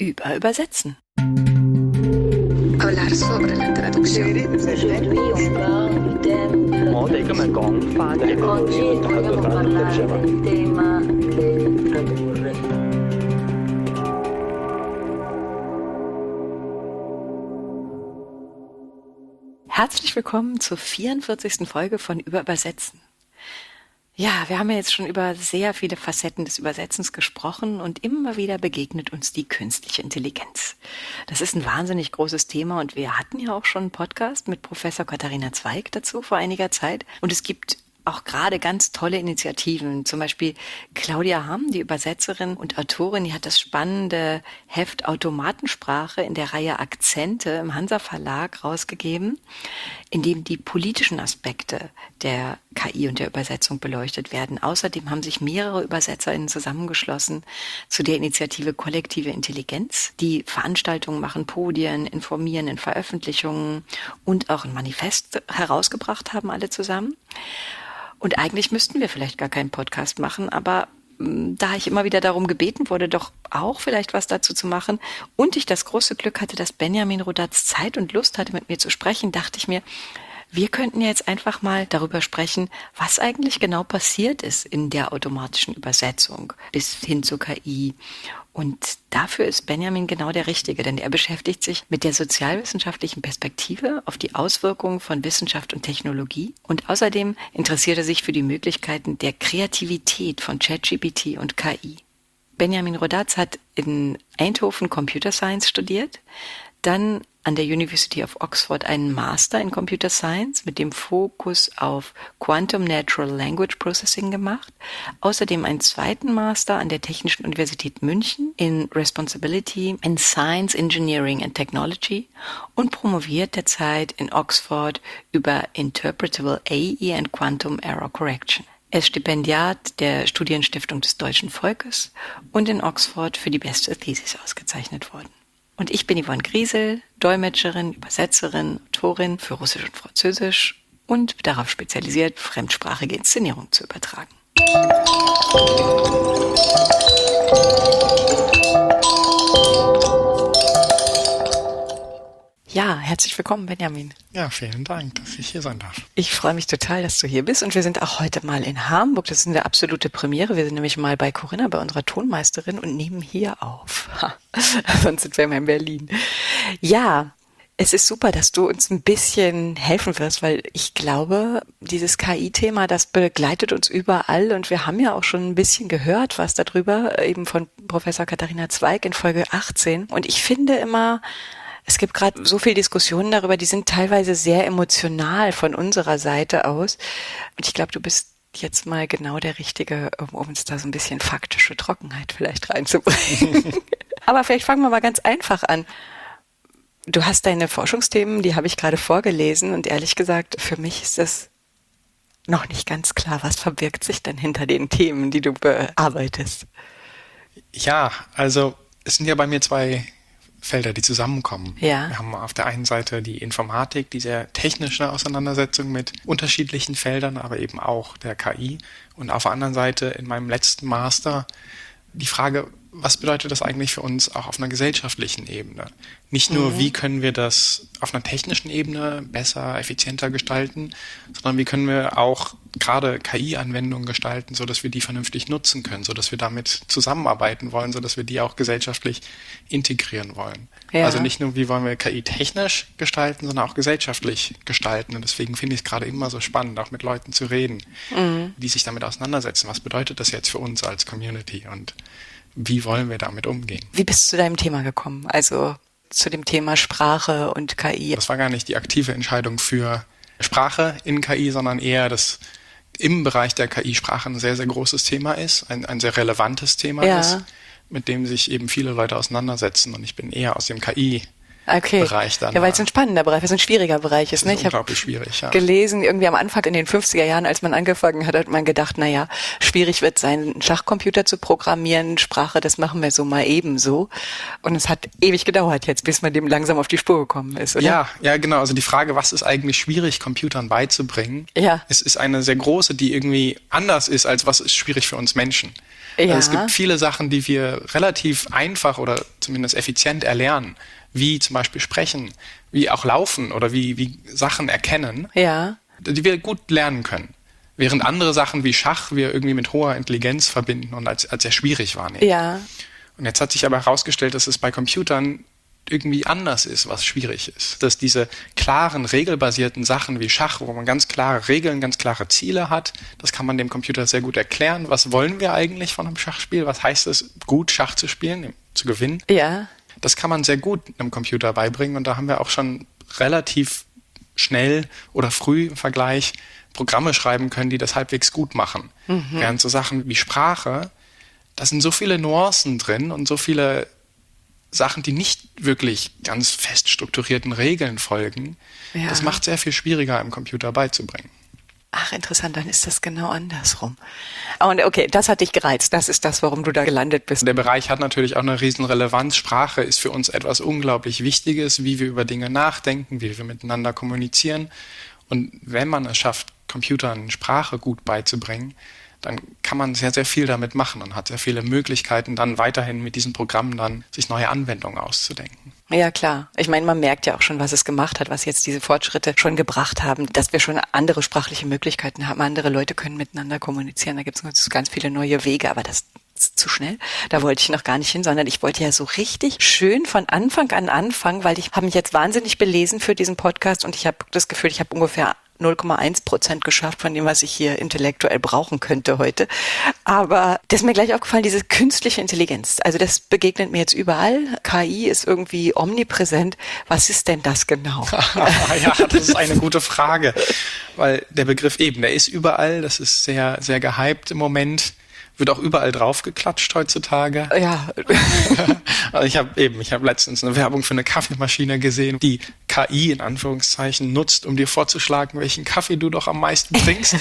Übersetzen. Hablar sobre la traducción. Oggi vogliamo parlare del tema del tradurre. Herzlich willkommen zur 44. Folge von Übersetzen. Ja, wir haben ja jetzt schon über sehr viele Facetten des Übersetzens gesprochen und immer wieder begegnet uns die künstliche Intelligenz. Das ist ein wahnsinnig großes Thema und wir hatten ja auch schon einen Podcast mit Professor Katharina Zweig dazu vor einiger Zeit. Und es gibt auch gerade ganz tolle Initiativen. Zum Beispiel Claudia Hamm, die Übersetzerin und Autorin, die hat das spannende Heft Automatensprache in der Reihe Akzente im Hansa Verlag rausgegeben, in dem die politischen Aspekte der KI und der Übersetzung beleuchtet werden. Außerdem haben sich mehrere ÜbersetzerInnen zusammengeschlossen zu der Initiative Kollektive Intelligenz, die Veranstaltungen machen, Podien, informieren in Veröffentlichungen und auch ein Manifest herausgebracht haben, alle zusammen. Und eigentlich müssten wir vielleicht gar keinen Podcast machen, aber da ich immer wieder darum gebeten wurde, doch auch vielleicht was dazu zu machen und ich das große Glück hatte, dass Benjamin Rodatz Zeit und Lust hatte, mit mir zu sprechen, dachte ich mir, wir könnten jetzt einfach mal darüber sprechen, was eigentlich genau passiert ist in der automatischen Übersetzung bis hin zur KI. Und dafür ist Benjamin genau der Richtige, denn er beschäftigt sich mit der sozialwissenschaftlichen Perspektive auf die Auswirkungen von Wissenschaft und Technologie. Und außerdem interessiert er sich für die Möglichkeiten der Kreativität von ChatGPT und KI. Benjamin Rodatz hat in Eindhoven Computer Science studiert, dann an der University of Oxford einen Master in Computer Science mit dem Fokus auf Quantum Natural Language Processing gemacht, außerdem einen zweiten Master an der Technischen Universität München in Responsibility in Science, Engineering and Technology und promoviert derzeit in Oxford über Interpretable AI and Quantum Error Correction. Er ist Stipendiat der Studienstiftung des Deutschen Volkes und in Oxford für die beste Thesis ausgezeichnet worden. Und ich bin Yvonne Griesel, Dolmetscherin, Übersetzerin, Autorin für Russisch und Französisch und darauf spezialisiert, fremdsprachige Inszenierung zu übertragen. Ja, herzlich willkommen, Benjamin. Ja, vielen Dank, dass ich hier sein darf. Ich freue mich total, dass du hier bist und wir sind auch heute mal in Hamburg. Das ist eine absolute Premiere. Wir sind nämlich mal bei Corinna, bei unserer Tonmeisterin und nehmen hier auf. Sonst sind wir immer in Berlin. Ja, es ist super, dass du uns ein bisschen helfen wirst, weil ich glaube, dieses KI-Thema, das begleitet uns überall und wir haben ja auch schon ein bisschen gehört, was darüber, eben von Professor Katharina Zweig in Folge 18. Und ich finde immer, es gibt gerade so viel Diskussionen darüber, die sind teilweise sehr emotional von unserer Seite aus. Und ich glaube, du bist jetzt mal genau der Richtige, um uns da so ein bisschen faktische Trockenheit vielleicht reinzubringen. Aber vielleicht fangen wir mal ganz einfach an. Du hast deine Forschungsthemen, die habe ich gerade vorgelesen und ehrlich gesagt, für mich ist das noch nicht ganz klar, was verbirgt sich denn hinter den Themen, die du bearbeitest? Ja, also es sind ja bei mir zwei Felder, die zusammenkommen. Ja. Wir haben auf der einen Seite die Informatik, die sehr technische Auseinandersetzung mit unterschiedlichen Feldern, aber eben auch der KI. Und auf der anderen Seite in meinem letzten Master die Frage, was bedeutet das eigentlich für uns auch auf einer gesellschaftlichen Ebene? Nicht nur, wie können wir das auf einer technischen Ebene besser, effizienter gestalten, sondern wie können wir auch gerade KI-Anwendungen gestalten, sodass wir die vernünftig nutzen können, sodass wir damit zusammenarbeiten wollen, sodass wir die auch gesellschaftlich integrieren wollen. Ja. Also nicht nur, wie wollen wir KI technisch gestalten, sondern auch gesellschaftlich gestalten. Und deswegen finde ich es gerade immer so spannend, auch mit Leuten zu reden, die sich damit auseinandersetzen. Was bedeutet das jetzt für uns als Community und wie wollen wir damit umgehen? Wie bist du zu deinem Thema gekommen? Also zu dem Thema Sprache und KI. Das war gar nicht die aktive Entscheidung für Sprache in KI, sondern eher, dass im Bereich der KI Sprache ein sehr, sehr großes Thema ist, ein sehr relevantes Thema ist, mit dem sich eben viele Leute auseinandersetzen. Und ich bin eher aus dem KI Okay. Bereich dann. Ja, weil es ein spannender Bereich, weil es ein schwieriger Bereich ist. Das ist Ich habe unglaublich schwierig, ja. gelesen, irgendwie am Anfang in den 50er Jahren, als man angefangen hat man gedacht, naja, schwierig wird sein, einen Schachcomputer zu programmieren, Sprache, das machen wir so mal ebenso. Und es hat ewig gedauert jetzt, bis man dem langsam auf die Spur gekommen ist, oder? Ja, genau. Also die Frage, was ist eigentlich schwierig, Computern beizubringen? Ja. Es ist eine sehr große, die irgendwie anders ist, als was ist schwierig für uns Menschen. Ja. Also es gibt viele Sachen, die wir relativ einfach oder zumindest effizient erlernen, wie zum Beispiel sprechen, wie auch laufen oder wie Sachen erkennen, Ja. die wir gut lernen können. Während andere Sachen wie Schach wir irgendwie mit hoher Intelligenz verbinden und als sehr schwierig wahrnehmen. Ja. Und jetzt hat sich aber herausgestellt, dass es bei Computern irgendwie anders ist, was schwierig ist. Dass diese klaren, regelbasierten Sachen wie Schach, wo man ganz klare Regeln, ganz klare Ziele hat, das kann man dem Computer sehr gut erklären. Was wollen wir eigentlich von einem Schachspiel? Was heißt es, gut Schach zu spielen, zu gewinnen? Ja. Das kann man sehr gut einem Computer beibringen und da haben wir auch schon relativ schnell oder früh im Vergleich Programme schreiben können, die das halbwegs gut machen. Während so Sachen wie Sprache, da sind so viele Nuancen drin und so viele Sachen, die nicht wirklich ganz fest strukturierten Regeln folgen. Ja. Das macht sehr viel schwieriger, einem Computer beizubringen. Ach, interessant, dann ist das genau andersrum. Und okay, das hat dich gereizt. Das ist das, warum du da gelandet bist. Der Bereich hat natürlich auch eine riesen Relevanz. Sprache ist für uns etwas unglaublich Wichtiges, wie wir über Dinge nachdenken, wie wir miteinander kommunizieren. Und wenn man es schafft, Computern Sprache gut beizubringen, dann kann man sehr, sehr viel damit machen und hat sehr viele Möglichkeiten, dann weiterhin mit diesen Programmen dann sich neue Anwendungen auszudenken. Ja, klar. Ich meine, man merkt ja auch schon, was es gemacht hat, was jetzt diese Fortschritte schon gebracht haben, dass wir schon andere sprachliche Möglichkeiten haben. Andere Leute können miteinander kommunizieren. Da gibt es ganz viele neue Wege, aber das ist zu schnell. Da wollte ich noch gar nicht hin, sondern ich wollte ja so richtig schön von Anfang an anfangen, weil ich habe mich jetzt wahnsinnig belesen für diesen Podcast und ich habe das Gefühl, ich habe ungefähr 0,1% geschafft von dem, was ich hier intellektuell brauchen könnte heute. Aber das ist mir gleich aufgefallen, diese künstliche Intelligenz. Also das begegnet mir jetzt überall. KI ist irgendwie omnipräsent. Was ist denn das genau? Ja, das ist eine gute Frage, weil der Begriff eben, der ist überall. Das ist sehr, sehr gehypt im Moment. Wird auch überall draufgeklatscht heutzutage. Ja. Also ich habe letztens eine Werbung für eine Kaffeemaschine gesehen, die KI in Anführungszeichen nutzt, um dir vorzuschlagen, welchen Kaffee du doch am meisten trinkst.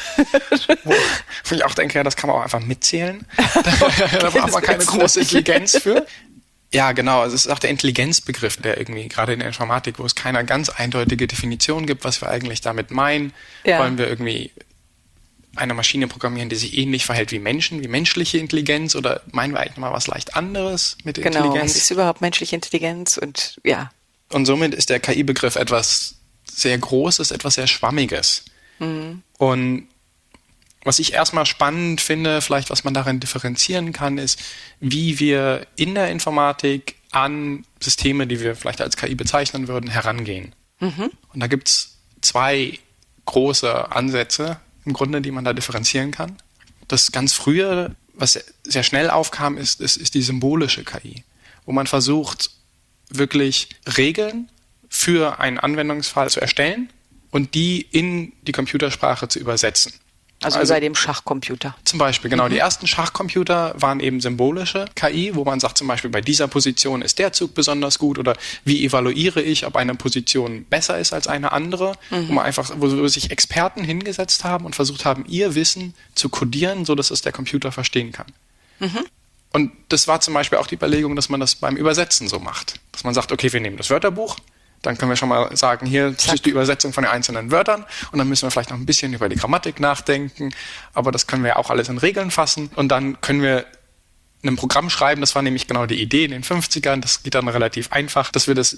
Wo ich auch denke, ja, das kann man auch einfach mitzählen. Da braucht man keine große Intelligenz für. Ja, genau. Also es ist auch der Intelligenzbegriff, der irgendwie gerade in der Informatik, wo es keine ganz eindeutige Definition gibt, was wir eigentlich damit meinen. Ja. Wollen wir irgendwie eine Maschine programmieren, die sich ähnlich verhält wie Menschen, wie menschliche Intelligenz, oder meinen wir eigentlich mal was leicht anderes mit der Genau, Intelligenz? was ist überhaupt menschliche Intelligenz? Und ja. Und somit ist der KI-Begriff etwas sehr Großes, etwas sehr Schwammiges. Und was ich erstmal spannend finde, vielleicht was man darin differenzieren kann, ist, wie wir in der Informatik an Systeme, die wir vielleicht als KI bezeichnen würden, herangehen. Und da gibt's zwei große Ansätze, im Grunde, die man da differenzieren kann. Das ganz frühe, was sehr schnell aufkam, ist die symbolische KI, wo man versucht, wirklich Regeln für einen Anwendungsfall zu erstellen und die in die Computersprache zu übersetzen. Also bei dem Schachcomputer. Zum Beispiel, genau. Die ersten Schachcomputer waren eben symbolische KI, wo man sagt zum Beispiel, bei dieser Position ist der Zug besonders gut oder wie evaluiere ich, ob eine Position besser ist als eine andere, wo sich Experten hingesetzt haben und versucht haben, ihr Wissen zu kodieren, so dass es der Computer verstehen kann. Und das war zum Beispiel auch die Überlegung, dass man das beim Übersetzen so macht. Dass man sagt, okay, wir nehmen das Wörterbuch, dann können wir schon mal sagen, hier ist die Übersetzung von den einzelnen Wörtern und dann müssen wir vielleicht noch ein bisschen über die Grammatik nachdenken, aber das können wir ja auch alles in Regeln fassen und dann können wir ein Programm schreiben, das war nämlich genau die Idee in den 50ern, das geht dann relativ einfach, dass wir das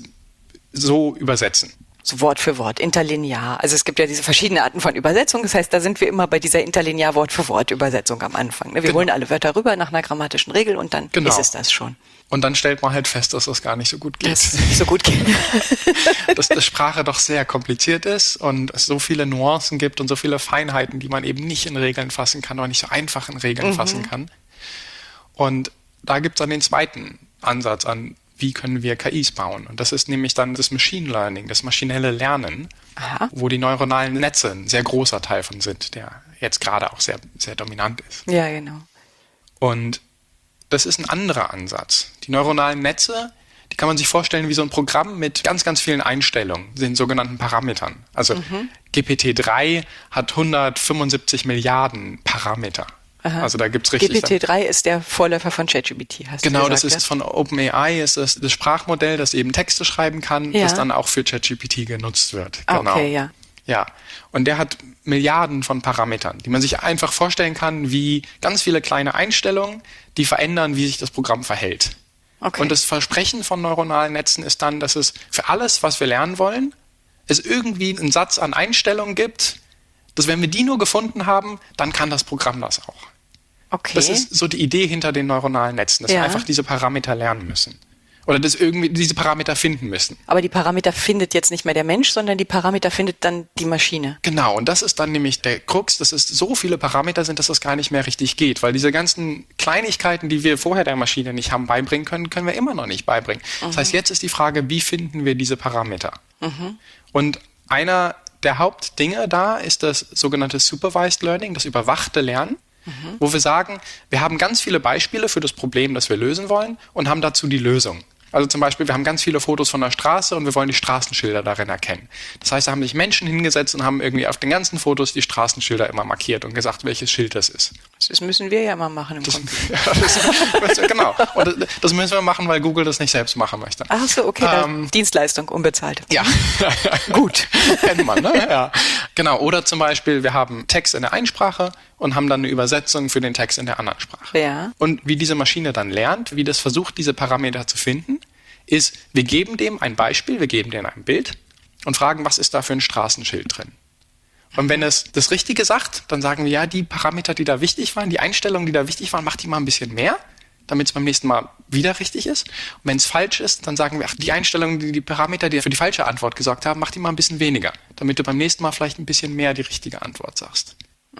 so übersetzen. So Wort für Wort, interlinear. Also es gibt ja diese verschiedenen Arten von Übersetzung. Das heißt, da sind wir immer bei dieser interlinear Wort für Wort Übersetzung am Anfang. Wir holen alle Wörter rüber nach einer grammatischen Regel und dann ist es das schon. Und dann stellt man halt fest, dass das gar nicht so gut geht. Dass es nicht so gut geht. Dass Sprache doch sehr kompliziert ist und es so viele Nuancen gibt und so viele Feinheiten, die man eben nicht in Regeln fassen kann oder nicht so einfach in Regeln fassen kann. Und da gibt es dann den zweiten Ansatz an, wie können wir KIs bauen? Und das ist nämlich dann das Machine Learning, das maschinelle Lernen, wo die neuronalen Netze ein sehr großer Teil von sind, der jetzt gerade auch sehr, sehr dominant ist. Ja, genau. Und das ist ein anderer Ansatz. Die neuronalen Netze, Die kann man sich vorstellen wie so ein Programm mit ganz, ganz vielen Einstellungen, den sogenannten Parametern. Also GPT-3 hat 175 Milliarden Parameter. Aha. Also da gibt's richtig... GPT-3 ist der Vorläufer von ChatGPT, hast du Genau, gesagt, das ist von OpenAI, ist das Sprachmodell, das eben Texte schreiben kann, Ja. das dann auch für ChatGPT genutzt wird. Ah, Genau. okay, ja. Ja, und der hat Milliarden von Parametern, die man sich einfach vorstellen kann wie ganz viele kleine Einstellungen, die verändern, wie sich das Programm verhält. Okay. Und das Versprechen von neuronalen Netzen ist dann, dass es für alles, was wir lernen wollen, es irgendwie einen Satz an Einstellungen gibt, dass wenn wir die nur gefunden haben, dann kann das Programm das auch. Okay. Das ist so die Idee hinter den neuronalen Netzen, dass wir einfach diese Parameter lernen müssen. Oder dass irgendwie diese Parameter finden müssen. Aber die Parameter findet jetzt nicht mehr der Mensch, sondern die Parameter findet dann die Maschine. Genau, und das ist dann nämlich der Krux, dass es so viele Parameter sind, dass das gar nicht mehr richtig geht. Weil diese ganzen Kleinigkeiten, die wir vorher der Maschine nicht haben beibringen können, können wir immer noch nicht beibringen. Das heißt, jetzt ist die Frage, wie finden wir diese Parameter? Und einer der Hauptdinge da ist das sogenannte Supervised Learning, das überwachte Lernen. Wo wir sagen, wir haben ganz viele Beispiele für das Problem, das wir lösen wollen und haben dazu die Lösung. Also zum Beispiel, wir haben ganz viele Fotos von der Straße und wir wollen die Straßenschilder darin erkennen. Das heißt, da haben sich Menschen hingesetzt und haben irgendwie auf den ganzen Fotos die Straßenschilder immer markiert und gesagt, welches Schild das ist. Das müssen wir ja mal machen im Grunde. Genau. Und das müssen wir machen, weil Google das nicht selbst machen möchte. Ach so, okay, Dienstleistung, unbezahlt. Ja. Gut. Kennt man, ne? Ja. Genau. Oder zum Beispiel, wir haben Text in der einen Sprache und haben dann eine Übersetzung für den Text in der anderen Sprache. Ja. Und wie diese Maschine dann lernt, wie das versucht, diese Parameter zu finden, ist, wir geben dem ein Beispiel, wir geben dem ein Bild und fragen, was ist da für ein Straßenschild drin? Und wenn es das Richtige sagt, dann sagen wir, ja, die Parameter, die da wichtig waren, die Einstellungen, die da wichtig waren, mach die mal ein bisschen mehr, damit es beim nächsten Mal wieder richtig ist. Und wenn es falsch ist, dann sagen wir, ach, die Einstellungen, die Parameter, die für die falsche Antwort gesorgt haben, mach die mal ein bisschen weniger, damit du beim nächsten Mal vielleicht ein bisschen mehr die richtige Antwort sagst.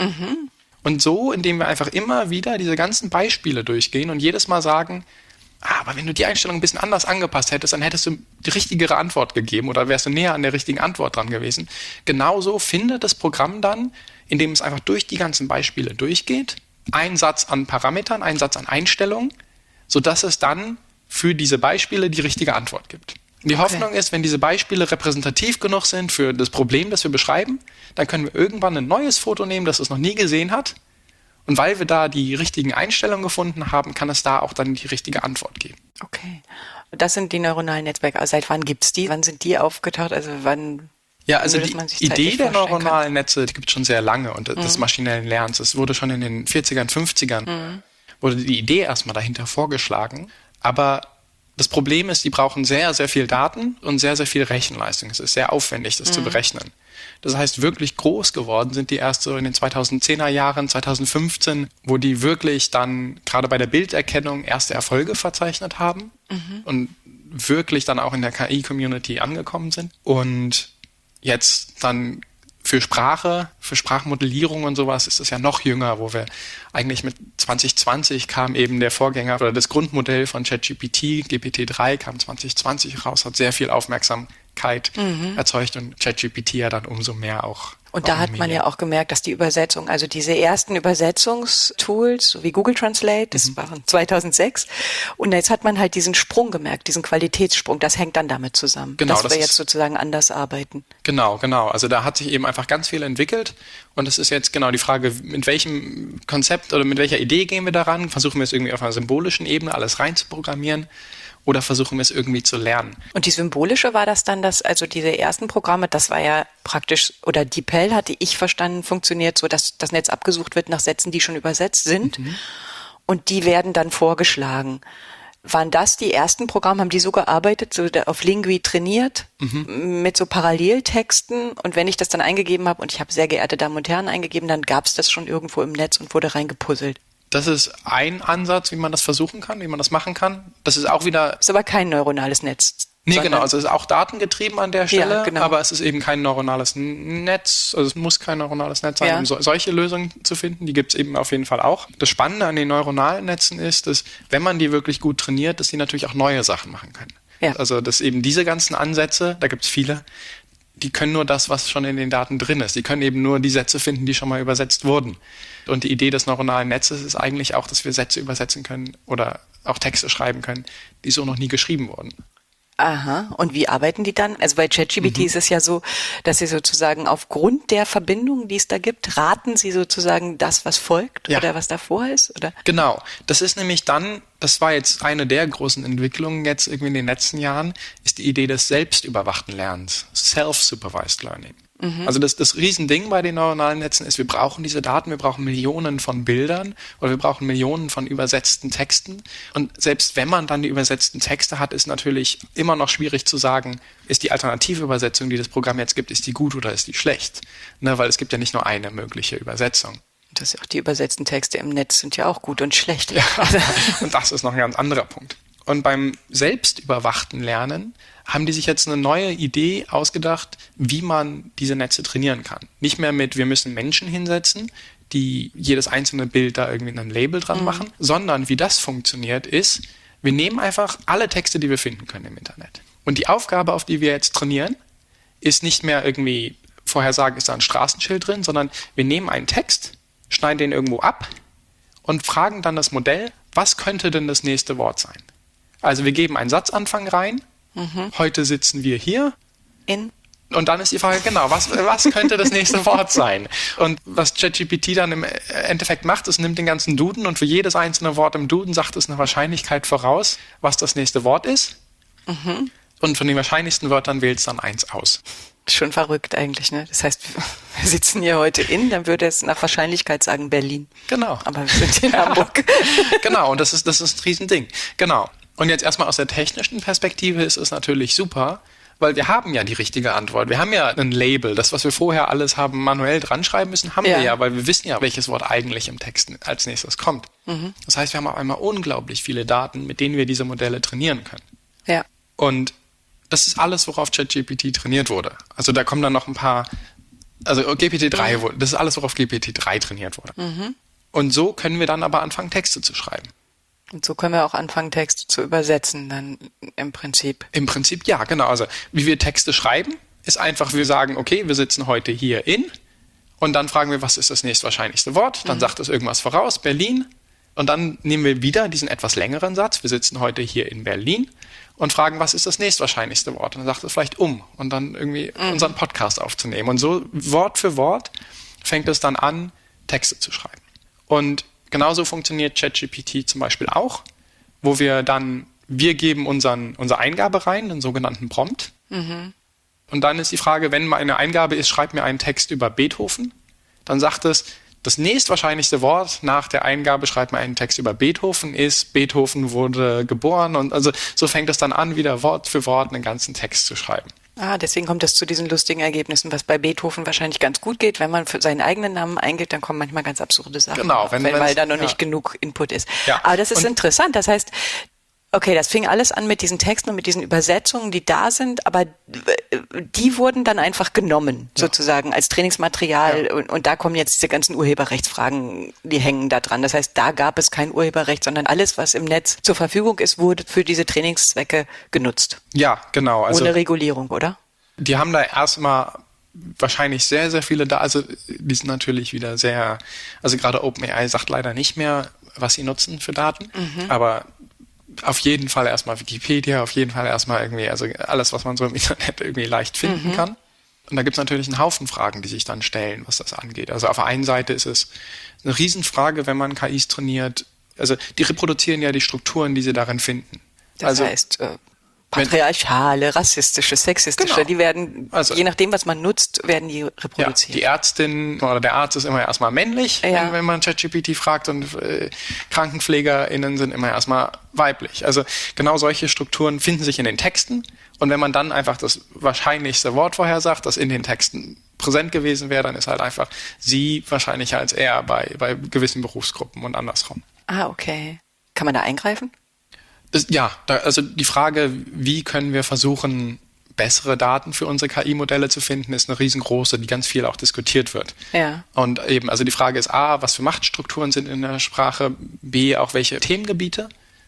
Und so, indem wir einfach immer wieder diese ganzen Beispiele durchgehen und jedes Mal sagen, aber wenn du die Einstellung ein bisschen anders angepasst hättest, dann hättest du die richtigere Antwort gegeben oder wärst du näher an der richtigen Antwort dran gewesen. Genauso findet das Programm dann, indem es einfach durch die ganzen Beispiele durchgeht, einen Satz an Parametern, einen Satz an Einstellungen, sodass es dann für diese Beispiele die richtige Antwort gibt. Die Hoffnung ist, wenn diese Beispiele repräsentativ genug sind für das Problem, das wir beschreiben, dann können wir irgendwann ein neues Foto nehmen, das es noch nie gesehen hat. Und weil wir da die richtigen Einstellungen gefunden haben, kann es da auch dann die richtige Antwort geben. Okay. Das sind die neuronalen Netzwerke. Also seit wann gibt's die? Wann sind die aufgetaucht? Also wann? Ja, also Nur, die dass man sich Idee zeitlich der vorstellen neuronalen Netze, die gibt es schon sehr lange und des maschinellen Lernens. Es wurde schon in den 40ern, 50ern, wurde die Idee erstmal dahinter vorgeschlagen. Aber das Problem ist, die brauchen sehr, sehr viel Daten und sehr, sehr viel Rechenleistung. Es ist sehr aufwendig, das zu berechnen. Das heißt, wirklich groß geworden sind die erst so in den 2010er Jahren, 2015, wo die wirklich dann gerade bei der Bilderkennung erste Erfolge verzeichnet haben und wirklich dann auch in der KI-Community angekommen sind. Und jetzt dann für Sprache, für Sprachmodellierung und sowas ist es ja noch jünger, wo wir eigentlich mit 2020 kam eben der Vorgänger oder das Grundmodell von ChatGPT, GPT-3 kam 2020 raus, hat sehr viel Aufmerksamkeit erzeugt und ChatGPT ja dann umso mehr auch. Und da hat man ja auch gemerkt, dass die Übersetzung, also diese ersten Übersetzungstools, so wie Google Translate, das waren 2006. Und jetzt hat man halt diesen Sprung gemerkt, diesen Qualitätssprung. Das hängt dann damit zusammen, Genau, dass wir jetzt sozusagen anders arbeiten. Genau. Also da hat sich eben einfach ganz viel entwickelt. Und es ist jetzt genau die Frage, mit welchem Konzept oder mit welcher Idee gehen wir daran? Versuchen wir es irgendwie auf einer symbolischen Ebene alles reinzuprogrammieren? Oder versuchen wir es irgendwie zu lernen? Und die symbolische war das dann, also diese ersten Programme, das war ja praktisch, oder DeepL hatte ich verstanden, funktioniert so, dass das Netz abgesucht wird nach Sätzen, die schon übersetzt sind. Und die werden dann vorgeschlagen. Waren das die ersten Programme, haben die so gearbeitet, so auf Lingui trainiert, mit so Paralleltexten? Und wenn ich das dann eingegeben habe, und ich habe sehr geehrte Damen und Herren eingegeben, dann gab es das schon irgendwo im Netz und wurde reingepuzzelt. Das ist ein Ansatz, wie man das versuchen kann, wie man das machen kann. Das ist auch wieder... Ist aber kein neuronales Netz. Nee, genau. Also es ist auch datengetrieben an der Stelle, Ja, genau. aber es ist eben kein neuronales Netz. Also es muss kein neuronales Netz sein, Ja. um solche Lösungen zu finden. Die gibt es eben auf jeden Fall auch. Das Spannende an den neuronalen Netzen ist, dass, wenn man die wirklich gut trainiert, dass die natürlich auch neue Sachen machen können. Ja. Also dass eben diese ganzen Ansätze, da gibt es viele, die können nur das, was schon in den Daten drin ist. Die können eben nur die Sätze finden, die schon mal übersetzt wurden. Und die Idee des neuronalen Netzes ist eigentlich auch, dass wir Sätze übersetzen können oder auch Texte schreiben können, die so noch nie geschrieben wurden. Aha. Und wie arbeiten die dann? Also bei ChatGPT ist es ja so, dass sie sozusagen aufgrund der Verbindung, die es da gibt, raten sie sozusagen das, was folgt oder was davor ist, oder? Genau. Das ist nämlich dann, das war jetzt eine der großen Entwicklungen jetzt irgendwie in den letzten Jahren, ist die Idee des selbstüberwachten Lernens. Self-supervised Learning. Also das Riesending bei den neuronalen Netzen ist, wir brauchen diese Daten, wir brauchen Millionen von Bildern oder wir brauchen Millionen von übersetzten Texten. Und selbst wenn man dann die übersetzten Texte hat, ist natürlich immer noch schwierig zu sagen, ist die alternative Übersetzung, die das Programm jetzt gibt, ist die gut oder ist die schlecht? Ne, weil es gibt ja nicht nur eine mögliche Übersetzung. Das ist ja auch die übersetzten Texte im Netz sind ja auch gut und schlecht. Ja, und das ist noch ein ganz anderer Punkt. Und beim selbstüberwachten Lernen haben die sich jetzt eine neue Idee ausgedacht, wie man diese Netze trainieren kann. Nicht mehr mit, wir müssen Menschen hinsetzen, die jedes einzelne Bild da irgendwie ein Label dran machen, sondern wie das funktioniert ist, wir nehmen einfach alle Texte, die wir finden können im Internet. Und die Aufgabe, auf die wir jetzt trainieren, ist nicht mehr irgendwie vorher sagen, ist da ein Straßenschild drin, sondern wir nehmen einen Text, schneiden den irgendwo ab und fragen dann das Modell, was könnte denn das nächste Wort sein? Also wir geben einen Satzanfang rein, heute sitzen wir hier. Und dann ist die Frage, genau, was könnte das nächste Wort sein? Und was ChatGPT dann im Endeffekt macht, es nimmt den ganzen Duden und für jedes einzelne Wort im Duden sagt es eine Wahrscheinlichkeit voraus, was das nächste Wort ist. Und von den wahrscheinlichsten Wörtern wählt es dann eins aus. Schon verrückt eigentlich, ne? Das heißt, wir sitzen hier heute dann würde es nach Wahrscheinlichkeit sagen Berlin. Genau. Aber wir sind in Hamburg. Genau, und das ist ein Riesending. Genau. Und jetzt erstmal aus der technischen Perspektive ist es natürlich super, weil wir haben ja die richtige Antwort. Wir haben ja ein Label. Das, was wir vorher alles haben manuell dran schreiben müssen, haben wir ja, weil wir wissen ja, welches Wort eigentlich im Text als nächstes kommt. Das heißt, wir haben auf einmal unglaublich viele Daten, mit denen wir diese Modelle trainieren können. Ja. Und das ist alles, worauf ChatGPT trainiert wurde. Also da kommen dann noch ein paar, also GPT-3, das ist alles, worauf GPT-3 trainiert wurde. Und so können wir dann aber anfangen, Texte zu schreiben. Und so können wir auch anfangen, Texte zu übersetzen, dann im Prinzip. Im Prinzip ja, genau. Also wie wir Texte schreiben, ist einfach, wir sagen, okay, wir sitzen heute hier und dann fragen wir, was ist das nächstwahrscheinlichste Wort? Dann sagt es irgendwas voraus, Berlin. Und dann nehmen wir wieder diesen etwas längeren Satz, wir sitzen heute hier in Berlin und fragen, was ist das nächstwahrscheinlichste Wort? Und dann sagt es vielleicht und dann irgendwie unseren Podcast aufzunehmen. Und so Wort für Wort fängt es dann an, Texte zu schreiben. Und genauso funktioniert ChatGPT zum Beispiel auch, wo wir geben unsere Eingabe rein, den sogenannten Prompt. Und dann ist die Frage, wenn mal eine Eingabe ist, schreib mir einen Text über Beethoven, dann sagt es, das nächstwahrscheinlichste Wort nach der Eingabe, schreib mir einen Text über Beethoven, ist, Beethoven wurde geboren. Und also so fängt es dann an, wieder Wort für Wort einen ganzen Text zu schreiben. Deswegen kommt es zu diesen lustigen Ergebnissen, was bei Beethoven wahrscheinlich ganz gut geht. Wenn man für seinen eigenen Namen eingibt, dann kommen manchmal ganz absurde Sachen. Genau. Weil da noch nicht genug Input ist. Ja. Aber das ist interessant. Das heißt, okay, das fing alles an mit diesen Texten und mit diesen Übersetzungen, die da sind, aber die wurden dann einfach genommen, sozusagen als Trainingsmaterial und da kommen jetzt diese ganzen Urheberrechtsfragen, die hängen da dran. Das heißt, da gab es kein Urheberrecht, sondern alles, was im Netz zur Verfügung ist, wurde für diese Trainingszwecke genutzt. Ja, genau. Also ohne Regulierung, oder? Die haben da erstmal wahrscheinlich sehr, sehr viele also die sind natürlich wieder sehr, also gerade OpenAI sagt leider nicht mehr, was sie nutzen für Daten, aber auf jeden Fall erstmal Wikipedia, auf jeden Fall erstmal irgendwie, also alles, was man so im Internet irgendwie leicht finden kann. Und da gibt es natürlich einen Haufen Fragen, die sich dann stellen, was das angeht. Also auf der einen Seite ist es eine Riesenfrage, wenn man KIs trainiert. Also die reproduzieren ja die Strukturen, die sie darin finden. Das heißt, patriarchale, rassistische, sexistische, die werden, je nachdem, was man nutzt, werden die reproduziert. Ja, die Ärztin oder der Arzt ist immer erstmal männlich, wenn man ChatGPT fragt, und KrankenpflegerInnen sind immer erstmal weiblich. Also genau solche Strukturen finden sich in den Texten, und wenn man dann einfach das wahrscheinlichste Wort vorher sagt, das in den Texten präsent gewesen wäre, dann ist halt einfach sie wahrscheinlicher als er bei gewissen Berufsgruppen und andersrum. Okay. Kann man da eingreifen? Also die Frage, wie können wir versuchen, bessere Daten für unsere KI-Modelle zu finden, ist eine riesengroße, die ganz viel auch diskutiert wird. Ja. Und eben, also die Frage ist A, was für Machtstrukturen sind in der Sprache, B, auch welche Themengebiete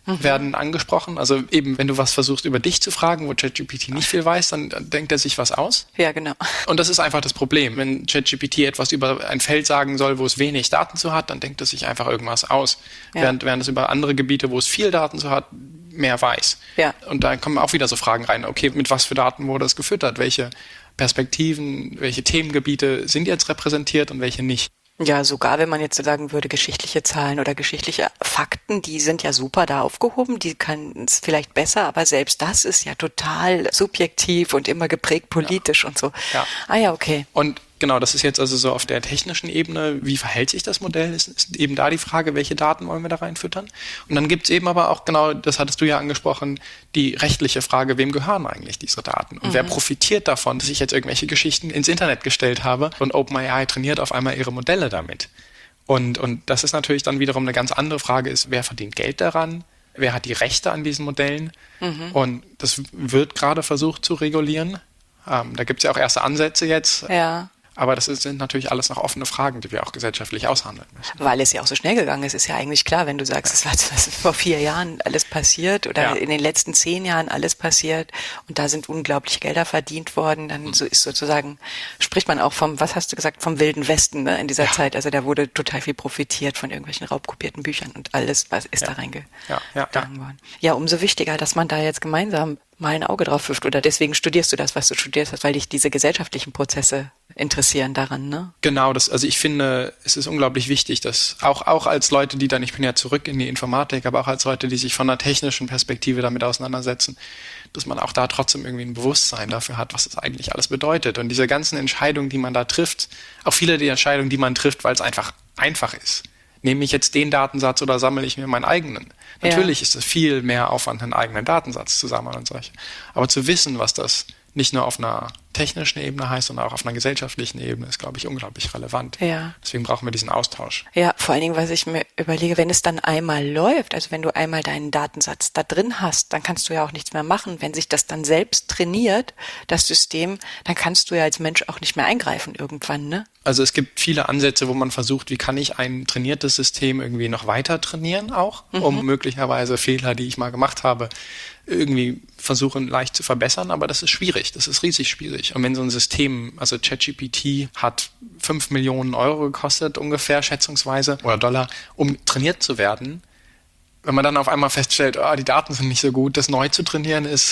werden angesprochen. Also eben, wenn du was versuchst über dich zu fragen, wo ChatGPT nicht viel weiß, dann denkt er sich was aus. Ja, genau. Und das ist einfach das Problem. Wenn ChatGPT etwas über ein Feld sagen soll, wo es wenig Daten zu hat, dann denkt es sich einfach irgendwas aus. Ja. Während es über andere Gebiete, wo es viel Daten zu hat, mehr weiß. Ja. Und da kommen auch wieder so Fragen rein. Okay, mit was für Daten wurde es gefüttert? Welche Perspektiven, welche Themengebiete sind jetzt repräsentiert und welche nicht? Ja, sogar wenn man jetzt so sagen würde, geschichtliche Zahlen oder geschichtliche Fakten, die sind ja super da aufgehoben, die kann es vielleicht besser, aber selbst das ist ja total subjektiv und immer geprägt politisch und so. Ja. Ah ja, okay. Und genau, das ist jetzt also so auf der technischen Ebene, wie verhält sich das Modell, ist eben da die Frage, welche Daten wollen wir da reinfüttern. Und dann gibt es eben aber auch, genau, das hattest du ja angesprochen, die rechtliche Frage, wem gehören eigentlich diese Daten? Und wer profitiert davon, dass ich jetzt irgendwelche Geschichten ins Internet gestellt habe und OpenAI trainiert auf einmal ihre Modelle damit? Und das ist natürlich dann wiederum eine ganz andere Frage, ist, wer verdient Geld daran? Wer hat die Rechte an diesen Modellen? Und das wird gerade versucht zu regulieren. Da gibt es ja auch erste Ansätze jetzt. Ja. Aber das sind natürlich alles noch offene Fragen, die wir auch gesellschaftlich aushandeln müssen. Weil es ja auch so schnell gegangen ist, ist ja eigentlich klar, wenn du sagst, es war vor 4 Jahren alles passiert oder in den letzten 10 Jahren alles passiert und da sind unglaubliche Gelder verdient worden, dann so ist sozusagen, spricht man auch vom, was hast du gesagt, vom Wilden Westen, ne, in dieser Zeit. Also da wurde total viel profitiert von irgendwelchen raubkopierten Büchern und alles, was ist da reingegangen worden. Ja, umso wichtiger, dass man da jetzt gemeinsam mal ein Auge drauf wirft oder deswegen studierst du das, was du studierst hast, weil dich diese gesellschaftlichen Prozesse interessieren daran, ne? Genau, also ich finde, es ist unglaublich wichtig, dass auch als Leute, die dann, ich bin ja zurück in die Informatik, aber auch als Leute, die sich von einer technischen Perspektive damit auseinandersetzen, dass man auch da trotzdem irgendwie ein Bewusstsein dafür hat, was das eigentlich alles bedeutet. Und diese ganzen Entscheidungen, die man da trifft, auch viele der Entscheidungen, die man trifft, weil es einfach ist. Nehme ich jetzt den Datensatz oder sammle ich mir meinen eigenen? Natürlich ist es viel mehr Aufwand, einen eigenen Datensatz zu sammeln und solche. Aber zu wissen, was das nicht nur auf einer technischen Ebene heißt, sondern auch auf einer gesellschaftlichen Ebene, ist, glaube ich, unglaublich relevant. Ja. Deswegen brauchen wir diesen Austausch. Ja, vor allen Dingen, was ich mir überlege, wenn es dann einmal läuft, also wenn du einmal deinen Datensatz da drin hast, dann kannst du ja auch nichts mehr machen. Wenn sich das dann selbst trainiert, das System, dann kannst du ja als Mensch auch nicht mehr eingreifen irgendwann, ne? Also es gibt viele Ansätze, wo man versucht, wie kann ich ein trainiertes System irgendwie noch weiter trainieren auch, um möglicherweise Fehler, die ich mal gemacht habe, irgendwie versuchen leicht zu verbessern, aber das ist schwierig, das ist riesig schwierig. Und wenn so ein System, also ChatGPT hat 5 Millionen Euro gekostet ungefähr, schätzungsweise, oder Dollar, um trainiert zu werden, wenn man dann auf einmal feststellt, die Daten sind nicht so gut, das neu zu trainieren ist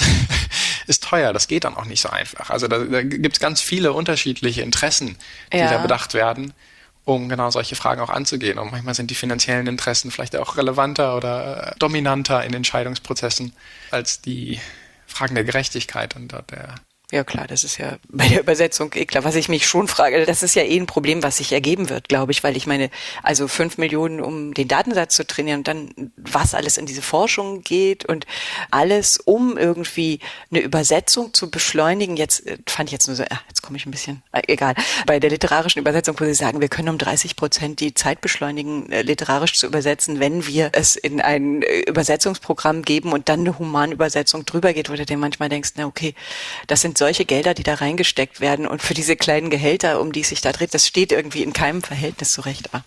teuer, das geht dann auch nicht so einfach. Also da gibt es ganz viele unterschiedliche Interessen, die da bedacht werden, um genau solche Fragen auch anzugehen. Und manchmal sind die finanziellen Interessen vielleicht auch relevanter oder dominanter in Entscheidungsprozessen als die Fragen der Gerechtigkeit und der. Ja klar, das ist ja bei der Übersetzung klar. Was ich mich schon frage, das ist ja ein Problem, was sich ergeben wird, glaube ich, weil ich meine, also 5 Millionen, um den Datensatz zu trainieren und dann was alles in diese Forschung geht und alles, um irgendwie eine Übersetzung zu beschleunigen. Jetzt fand ich jetzt nur so, jetzt komme ich ein bisschen, egal. Bei der literarischen Übersetzung, wo sie sagen, wir können um 30% die Zeit beschleunigen, literarisch zu übersetzen, wenn wir es in ein Übersetzungsprogramm geben und dann eine Humanübersetzung drüber geht, wo du dir manchmal denkst, na okay, das sind solche Gelder, die da reingesteckt werden und für diese kleinen Gehälter, um die es sich da dreht, das steht irgendwie in keinem Verhältnis zurecht. Aber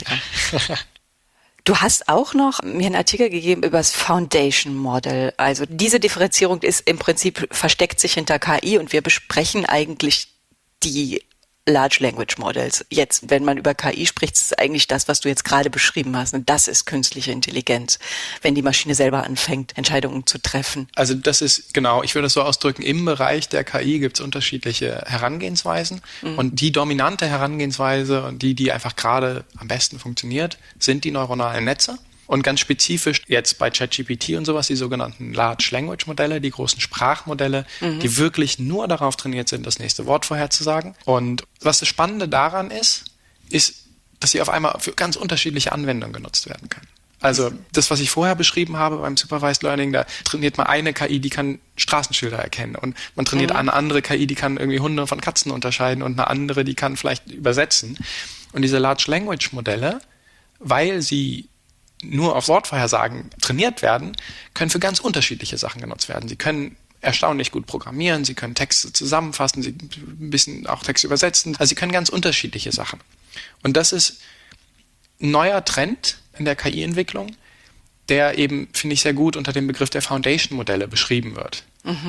du hast auch noch mir einen Artikel gegeben über das Foundation Model. Also diese Differenzierung ist im Prinzip, versteckt sich hinter KI und wir besprechen eigentlich die Large Language Models. Jetzt, wenn man über KI spricht, ist es eigentlich das, was du jetzt gerade beschrieben hast. Und das ist künstliche Intelligenz, wenn die Maschine selber anfängt, Entscheidungen zu treffen. Also das ist, genau, ich würde es so ausdrücken, im Bereich der KI gibt es unterschiedliche Herangehensweisen. Und die dominante Herangehensweise und die einfach gerade am besten funktioniert, sind die neuronalen Netze. Und ganz spezifisch jetzt bei ChatGPT und sowas, die sogenannten Large Language Modelle, die großen Sprachmodelle, die wirklich nur darauf trainiert sind, das nächste Wort vorherzusagen. Und was das Spannende daran ist, dass sie auf einmal für ganz unterschiedliche Anwendungen genutzt werden können. Also das, was ich vorher beschrieben habe beim Supervised Learning, da trainiert man eine KI, die kann Straßenschilder erkennen und man trainiert eine andere KI, die kann irgendwie Hunde von Katzen unterscheiden und eine andere, die kann vielleicht übersetzen. Und diese Large Language Modelle, weil sie nur auf Wortvorhersagen trainiert werden, können für ganz unterschiedliche Sachen genutzt werden. Sie können erstaunlich gut programmieren, sie können Texte zusammenfassen, sie ein bisschen auch Texte übersetzen. Also sie können ganz unterschiedliche Sachen. Und das ist ein neuer Trend in der KI-Entwicklung, der eben, finde ich, sehr gut unter dem Begriff der Foundation-Modelle beschrieben wird.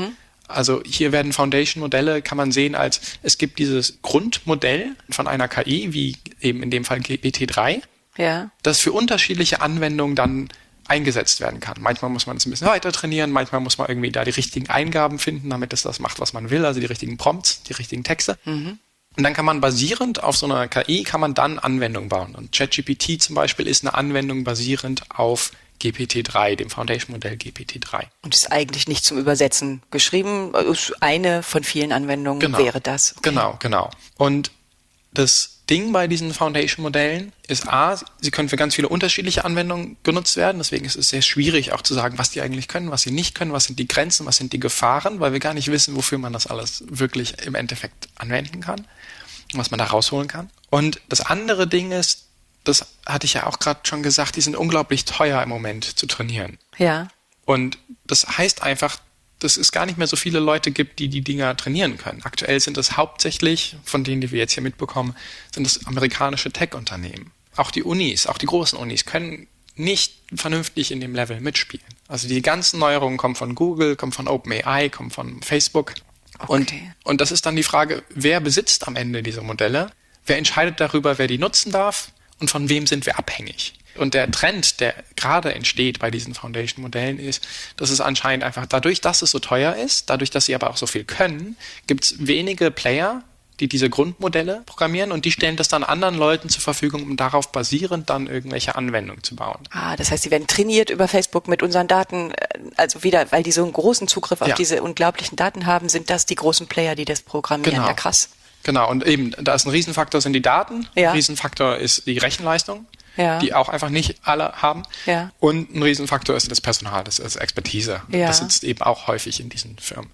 Also hier werden Foundation-Modelle, kann man sehen als, es gibt dieses Grundmodell von einer KI, wie eben in dem Fall GPT-3, das für unterschiedliche Anwendungen dann eingesetzt werden kann. Manchmal muss man es ein bisschen weiter trainieren, manchmal muss man irgendwie da die richtigen Eingaben finden, damit es das macht, was man will, also die richtigen Prompts, die richtigen Texte. Und dann kann man basierend auf so einer KI, kann man dann Anwendungen bauen. Und ChatGPT zum Beispiel ist eine Anwendung basierend auf GPT-3, dem Foundation-Modell GPT-3. Und ist eigentlich nicht zum Übersetzen geschrieben. Eine von vielen Anwendungen wäre das. Okay. Genau. Und das Ding bei diesen Foundation-Modellen ist sie können für ganz viele unterschiedliche Anwendungen genutzt werden. Deswegen ist es sehr schwierig auch zu sagen, was die eigentlich können, was sie nicht können, was sind die Grenzen, was sind die Gefahren, weil wir gar nicht wissen, wofür man das alles wirklich im Endeffekt anwenden kann, was man da rausholen kann. Und das andere Ding ist, das hatte ich ja auch gerade schon gesagt, die sind unglaublich teuer im Moment zu trainieren. Ja. Und das heißt einfach, dass es gar nicht mehr so viele Leute gibt, die Dinger trainieren können. Aktuell sind es hauptsächlich, von denen, die wir jetzt hier mitbekommen, sind es amerikanische Tech-Unternehmen. Auch die Unis, auch die großen Unis können nicht vernünftig in dem Level mitspielen. Also die ganzen Neuerungen kommen von Google, kommen von OpenAI, kommen von Facebook. Okay. Und das ist dann die Frage, wer besitzt am Ende diese Modelle? Wer entscheidet darüber, wer die nutzen darf? Und von wem sind wir abhängig? Und der Trend, der gerade entsteht bei diesen Foundation-Modellen, ist, dass es anscheinend einfach dadurch, dass es so teuer ist, dadurch, dass sie aber auch so viel können, gibt es wenige Player, die diese Grundmodelle programmieren und die stellen das dann anderen Leuten zur Verfügung, um darauf basierend dann irgendwelche Anwendungen zu bauen. Das heißt, sie werden trainiert über Facebook mit unseren Daten, also wieder, weil die so einen großen Zugriff auf diese unglaublichen Daten haben, sind das die großen Player, die das programmieren. Genau. Ja, krass. Genau, und eben, da ist ein Riesenfaktor sind die Daten, ein Riesenfaktor ist die Rechenleistung, die auch einfach nicht alle haben. Ja. Und ein Riesenfaktor ist das Personal, das ist Expertise. Ja. Das sitzt eben auch häufig in diesen Firmen.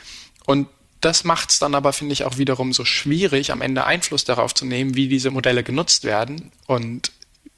Und das macht es dann aber, finde ich, auch wiederum so schwierig, am Ende Einfluss darauf zu nehmen, wie diese Modelle genutzt werden und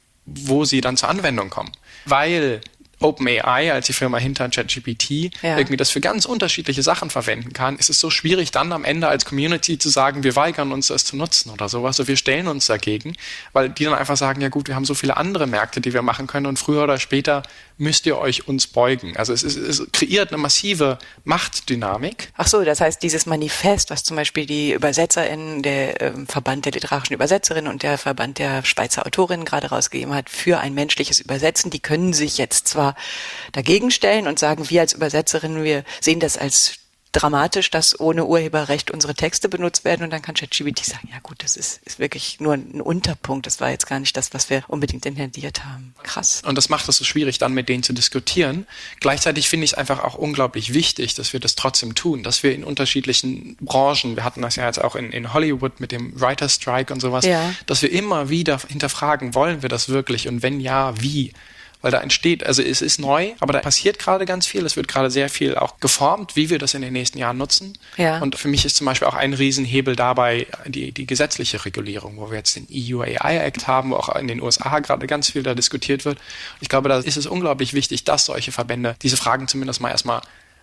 wo sie dann zur Anwendung kommen. Weil OpenAI als die Firma hinter ChatGPT irgendwie das für ganz unterschiedliche Sachen verwenden kann, ist es so schwierig dann am Ende als Community zu sagen, wir weigern uns das zu nutzen oder sowas, oder wir stellen uns dagegen, weil die dann einfach sagen, ja gut, wir haben so viele andere Märkte, die wir machen können und früher oder später müsst ihr euch uns beugen. Also es kreiert eine massive Machtdynamik. Ach so, das heißt, dieses Manifest, was zum Beispiel die ÜbersetzerInnen, der Verband der literarischen Übersetzerinnen und der Verband der Schweizer Autorinnen gerade rausgegeben hat, für ein menschliches Übersetzen, die können sich jetzt zwar dagegen stellen und sagen, wir als Übersetzerinnen, wir sehen das als dramatisch, dass ohne Urheberrecht unsere Texte benutzt werden und dann kann ChatGPT sagen, ja gut, das ist wirklich nur ein Unterpunkt, das war jetzt gar nicht das, was wir unbedingt intendiert haben. Krass. Und das macht es so schwierig, dann mit denen zu diskutieren. Gleichzeitig finde ich es einfach auch unglaublich wichtig, dass wir das trotzdem tun, dass wir in unterschiedlichen Branchen, wir hatten das ja jetzt auch in Hollywood mit dem Writer's Strike und sowas, dass wir immer wieder hinterfragen, wollen wir das wirklich und wenn ja, wie? Weil da entsteht, also es ist neu, aber da passiert gerade ganz viel. Es wird gerade sehr viel auch geformt, wie wir das in den nächsten Jahren nutzen. Ja. Und für mich ist zum Beispiel auch ein Riesenhebel dabei die gesetzliche Regulierung, wo wir jetzt den EU AI Act haben, wo auch in den USA gerade ganz viel da diskutiert wird. Ich glaube, da ist es unglaublich wichtig, dass solche Verbände diese Fragen zumindest mal erstmal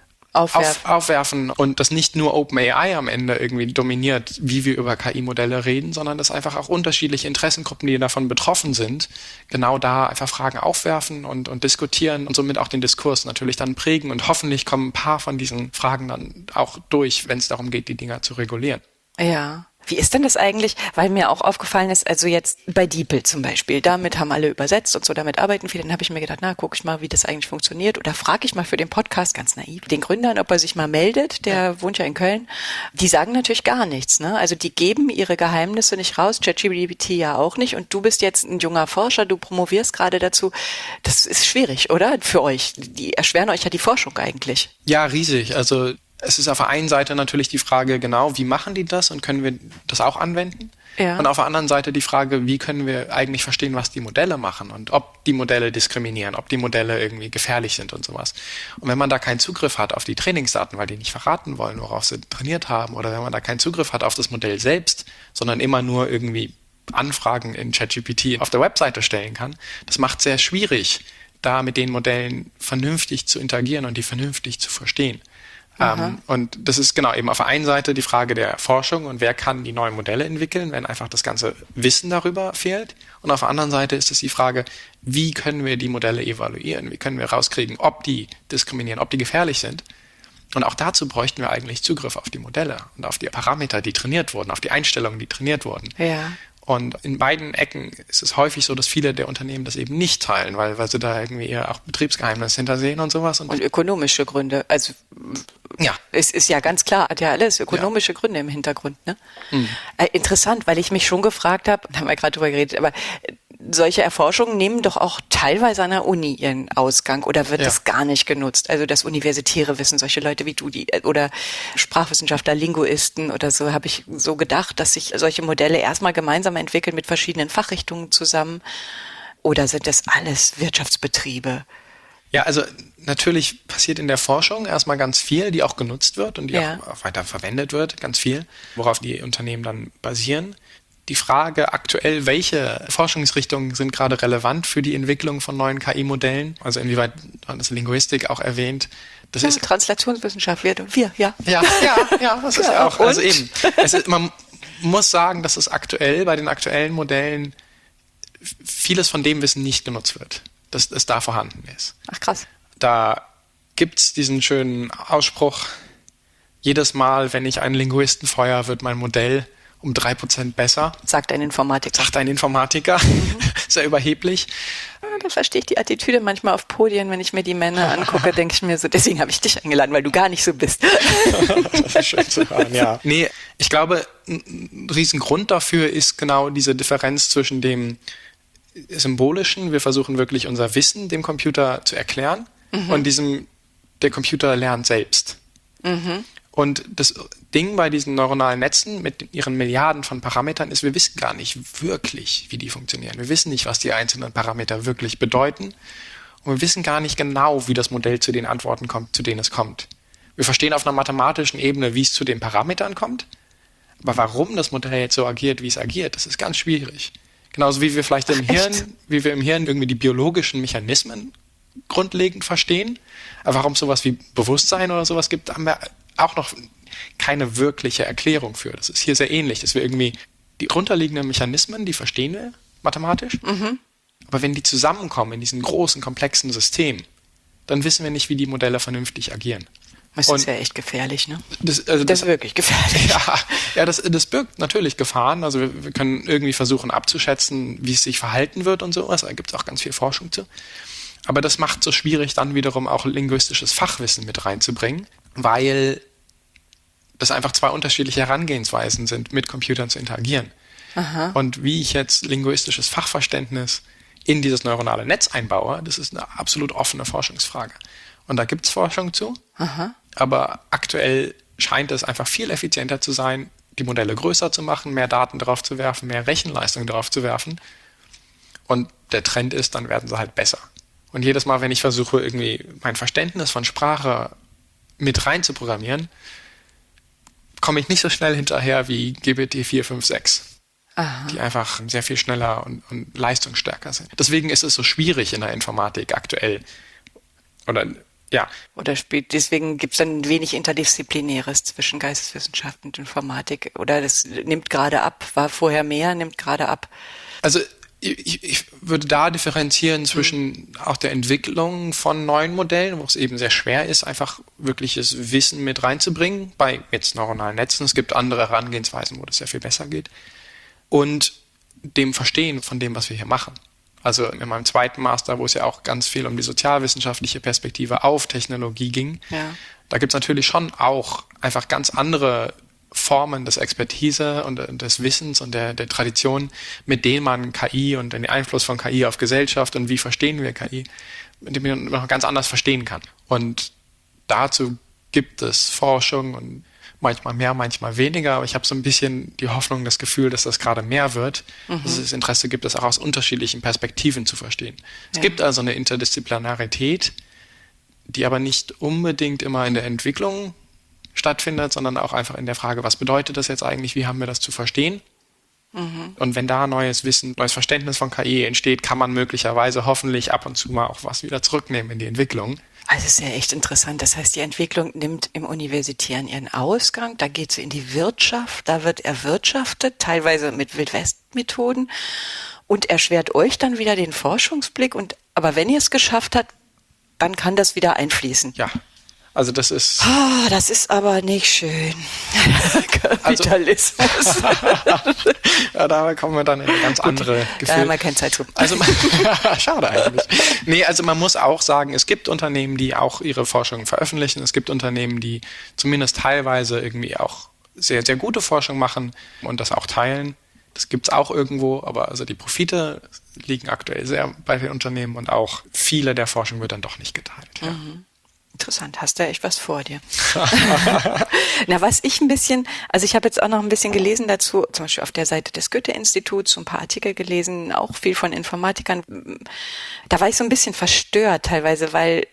aufwerfen und dass nicht nur OpenAI am Ende irgendwie dominiert, wie wir über KI-Modelle reden, sondern dass einfach auch unterschiedliche Interessengruppen, die davon betroffen sind, genau da einfach Fragen aufwerfen und diskutieren und somit auch den Diskurs natürlich dann prägen und hoffentlich kommen ein paar von diesen Fragen dann auch durch, wenn es darum geht, die Dinger zu regulieren. Ja. Wie ist denn das eigentlich? Weil mir auch aufgefallen ist, also jetzt bei DeepL zum Beispiel, damit haben alle übersetzt und so, damit arbeiten viele. Dann habe ich mir gedacht, gucke ich mal, wie das eigentlich funktioniert. Oder frage ich mal für den Podcast, ganz naiv, den Gründern, ob er sich mal meldet. Der wohnt ja in Köln. Die sagen natürlich gar nichts, ne? Also die geben ihre Geheimnisse nicht raus, ChatGPT ja auch nicht. Und du bist jetzt ein junger Forscher, du promovierst gerade dazu. Das ist schwierig, oder? Für euch. Die erschweren euch ja die Forschung eigentlich. Ja, riesig. Also es ist auf der einen Seite natürlich die Frage, genau, wie machen die das und können wir das auch anwenden? Ja. Und auf der anderen Seite die Frage, wie können wir eigentlich verstehen, was die Modelle machen und ob die Modelle diskriminieren, ob die Modelle irgendwie gefährlich sind und sowas. Und wenn man da keinen Zugriff hat auf die Trainingsdaten, weil die nicht verraten wollen, worauf sie trainiert haben, oder wenn man da keinen Zugriff hat auf das Modell selbst, sondern immer nur irgendwie Anfragen in ChatGPT auf der Webseite stellen kann, das macht es sehr schwierig, da mit den Modellen vernünftig zu interagieren und die vernünftig zu verstehen. Und das ist genau eben auf der einen Seite die Frage der Forschung und wer kann die neuen Modelle entwickeln, wenn einfach das ganze Wissen darüber fehlt. Und auf der anderen Seite ist es die Frage, wie können wir die Modelle evaluieren? Wie können wir rauskriegen, ob die diskriminieren, ob die gefährlich sind? Und auch dazu bräuchten wir eigentlich Zugriff auf die Modelle und auf die Parameter, die trainiert wurden, auf die Einstellungen, die trainiert wurden. Ja. Und in beiden Ecken ist es häufig so, dass viele der Unternehmen das eben nicht teilen, weil sie da irgendwie eher auch Betriebsgeheimnis hintersehen und sowas. Und ökonomische Gründe. Also ja, es ist ja ganz klar, hat ja alles ökonomische Gründe im Hintergrund. Ne? Interessant, weil ich mich schon gefragt habe, da haben wir gerade drüber geredet, aber solche Erforschungen nehmen doch auch teilweise an der Uni ihren Ausgang oder wird das gar nicht genutzt? Also das universitäre Wissen, solche Leute wie du, die oder Sprachwissenschaftler, Linguisten oder so, habe ich so gedacht, dass sich solche Modelle erstmal gemeinsam entwickeln mit verschiedenen Fachrichtungen zusammen. Oder sind das alles Wirtschaftsbetriebe? Ja, also natürlich passiert in der Forschung erstmal ganz viel, die auch genutzt wird und die auch weiter verwendet wird, ganz viel, worauf die Unternehmen dann basieren. Die Frage aktuell, welche Forschungsrichtungen sind gerade relevant für die Entwicklung von neuen KI-Modellen, also inwieweit das Linguistik auch erwähnt. Das ist Translationswissenschaft, wir, Ja, das ist ja auch. Also eben, man muss sagen, dass es aktuell bei den aktuellen Modellen vieles von dem Wissen nicht genutzt wird, dass es da vorhanden ist. Ach krass. Da gibt's diesen schönen Ausspruch, jedes Mal, wenn ich einen Linguisten feuere, wird mein Modell um 3% besser. Sagt ein Informatiker. Sehr überheblich. Ja, da verstehe ich die Attitüde manchmal auf Podien, wenn ich mir die Männer angucke, denke ich mir so, deswegen habe ich dich eingeladen, weil du gar nicht so bist. Das ist schön zu hören, ja. Nee, ich glaube, ein Riesengrund dafür ist genau diese Differenz zwischen dem Symbolischen, wir versuchen wirklich unser Wissen dem Computer zu erklären, und diesem, der Computer lernt selbst. Und das Ding bei diesen neuronalen Netzen mit ihren Milliarden von Parametern ist, wir wissen gar nicht wirklich, wie die funktionieren. Wir wissen nicht, was die einzelnen Parameter wirklich bedeuten. Und wir wissen gar nicht genau, wie das Modell zu den Antworten kommt, zu denen es kommt. Wir verstehen auf einer mathematischen Ebene, wie es zu den Parametern kommt. Aber warum das Modell jetzt so agiert, wie es agiert, das ist ganz schwierig. Genauso wie wir vielleicht im Hirn irgendwie die biologischen Mechanismen grundlegend verstehen. Aber warum es sowas wie Bewusstsein oder sowas gibt, haben wir auch noch keine wirkliche Erklärung für. Das ist hier sehr ähnlich, dass wir irgendwie die grundlegenden Mechanismen, die verstehen wir mathematisch, aber wenn die zusammenkommen in diesen großen, komplexen System, dann wissen wir nicht, wie die Modelle vernünftig agieren. Das ist ja echt gefährlich, ne? Das ist wirklich gefährlich. Das birgt natürlich Gefahren. Also wir können irgendwie versuchen abzuschätzen, wie es sich verhalten wird und sowas. Da gibt es auch ganz viel Forschung zu. Aber das macht es so schwierig, dann wiederum auch linguistisches Fachwissen mit reinzubringen, weil das einfach zwei unterschiedliche Herangehensweisen sind, mit Computern zu interagieren. Und wie ich jetzt linguistisches Fachverständnis in dieses neuronale Netz einbaue, das ist eine absolut offene Forschungsfrage. Und da gibt es Forschung zu, aber aktuell scheint es einfach viel effizienter zu sein, die Modelle größer zu machen, mehr Daten drauf zu werfen, mehr Rechenleistung drauf zu werfen. Und der Trend ist, dann werden sie halt besser. Und jedes Mal, wenn ich versuche, irgendwie mein Verständnis von Sprache mit rein zu programmieren, komme ich nicht so schnell hinterher wie GPT-456, die einfach sehr viel schneller und leistungsstärker sind. Deswegen ist es so schwierig in der Informatik aktuell. Deswegen gibt es dann wenig Interdisziplinäres zwischen Geisteswissenschaften und Informatik. Oder das nimmt gerade ab, war vorher mehr, nimmt gerade ab. Also ich würde da differenzieren zwischen auch der Entwicklung von neuen Modellen, wo es eben sehr schwer ist, einfach wirkliches Wissen mit reinzubringen, bei jetzt neuronalen Netzen. Es gibt andere Herangehensweisen, wo das sehr viel besser geht. Und dem Verstehen von dem, was wir hier machen. Also in meinem zweiten Master, wo es ja auch ganz viel um die sozialwissenschaftliche Perspektive auf Technologie ging, da gibt es natürlich schon auch einfach ganz andere Formen des Expertise und des Wissens und der Tradition, mit denen man KI und den Einfluss von KI auf Gesellschaft und wie verstehen wir KI, mit dem man noch ganz anders verstehen kann. Und dazu gibt es Forschung und manchmal mehr, manchmal weniger, aber ich habe so ein bisschen die Hoffnung, das Gefühl, dass das gerade mehr wird, dass es das Interesse gibt, das auch aus unterschiedlichen Perspektiven zu verstehen. Es gibt also eine Interdisziplinarität, die aber nicht unbedingt immer in der Entwicklung stattfindet, sondern auch einfach in der Frage, was bedeutet das jetzt eigentlich, wie haben wir das zu verstehen? Und wenn da neues Wissen, neues Verständnis von KI entsteht, kann man möglicherweise hoffentlich ab und zu mal auch was wieder zurücknehmen in die Entwicklung. Also es ist ja echt interessant. Das heißt, die Entwicklung nimmt im Universitären ihren Ausgang, da geht sie in die Wirtschaft, da wird erwirtschaftet, teilweise mit Wildwest-Methoden und erschwert euch dann wieder den Forschungsblick. Aber wenn ihr es geschafft habt, dann kann das wieder einfließen. Ja, also das ist... Das ist aber nicht schön. Kapitalismus. Ja, da kommen wir dann in eine ganz andere Gefühle. Da haben wir keine Zeit zu. Also, schade eigentlich. Nee, also man muss auch sagen, es gibt Unternehmen, die auch ihre Forschung veröffentlichen. Es gibt Unternehmen, die zumindest teilweise irgendwie auch sehr, sehr gute Forschung machen und das auch teilen. Das gibt's auch irgendwo, aber also die Profite liegen aktuell sehr bei den Unternehmen und auch viele der Forschung wird dann doch nicht geteilt. Ja. Interessant, hast du ja echt was vor dir. Na, was ich ein bisschen, also ich habe jetzt auch noch ein bisschen gelesen dazu, zum Beispiel auf der Seite des Goethe-Instituts, so ein paar Artikel gelesen, auch viel von Informatikern. Da war ich so ein bisschen verstört teilweise, weil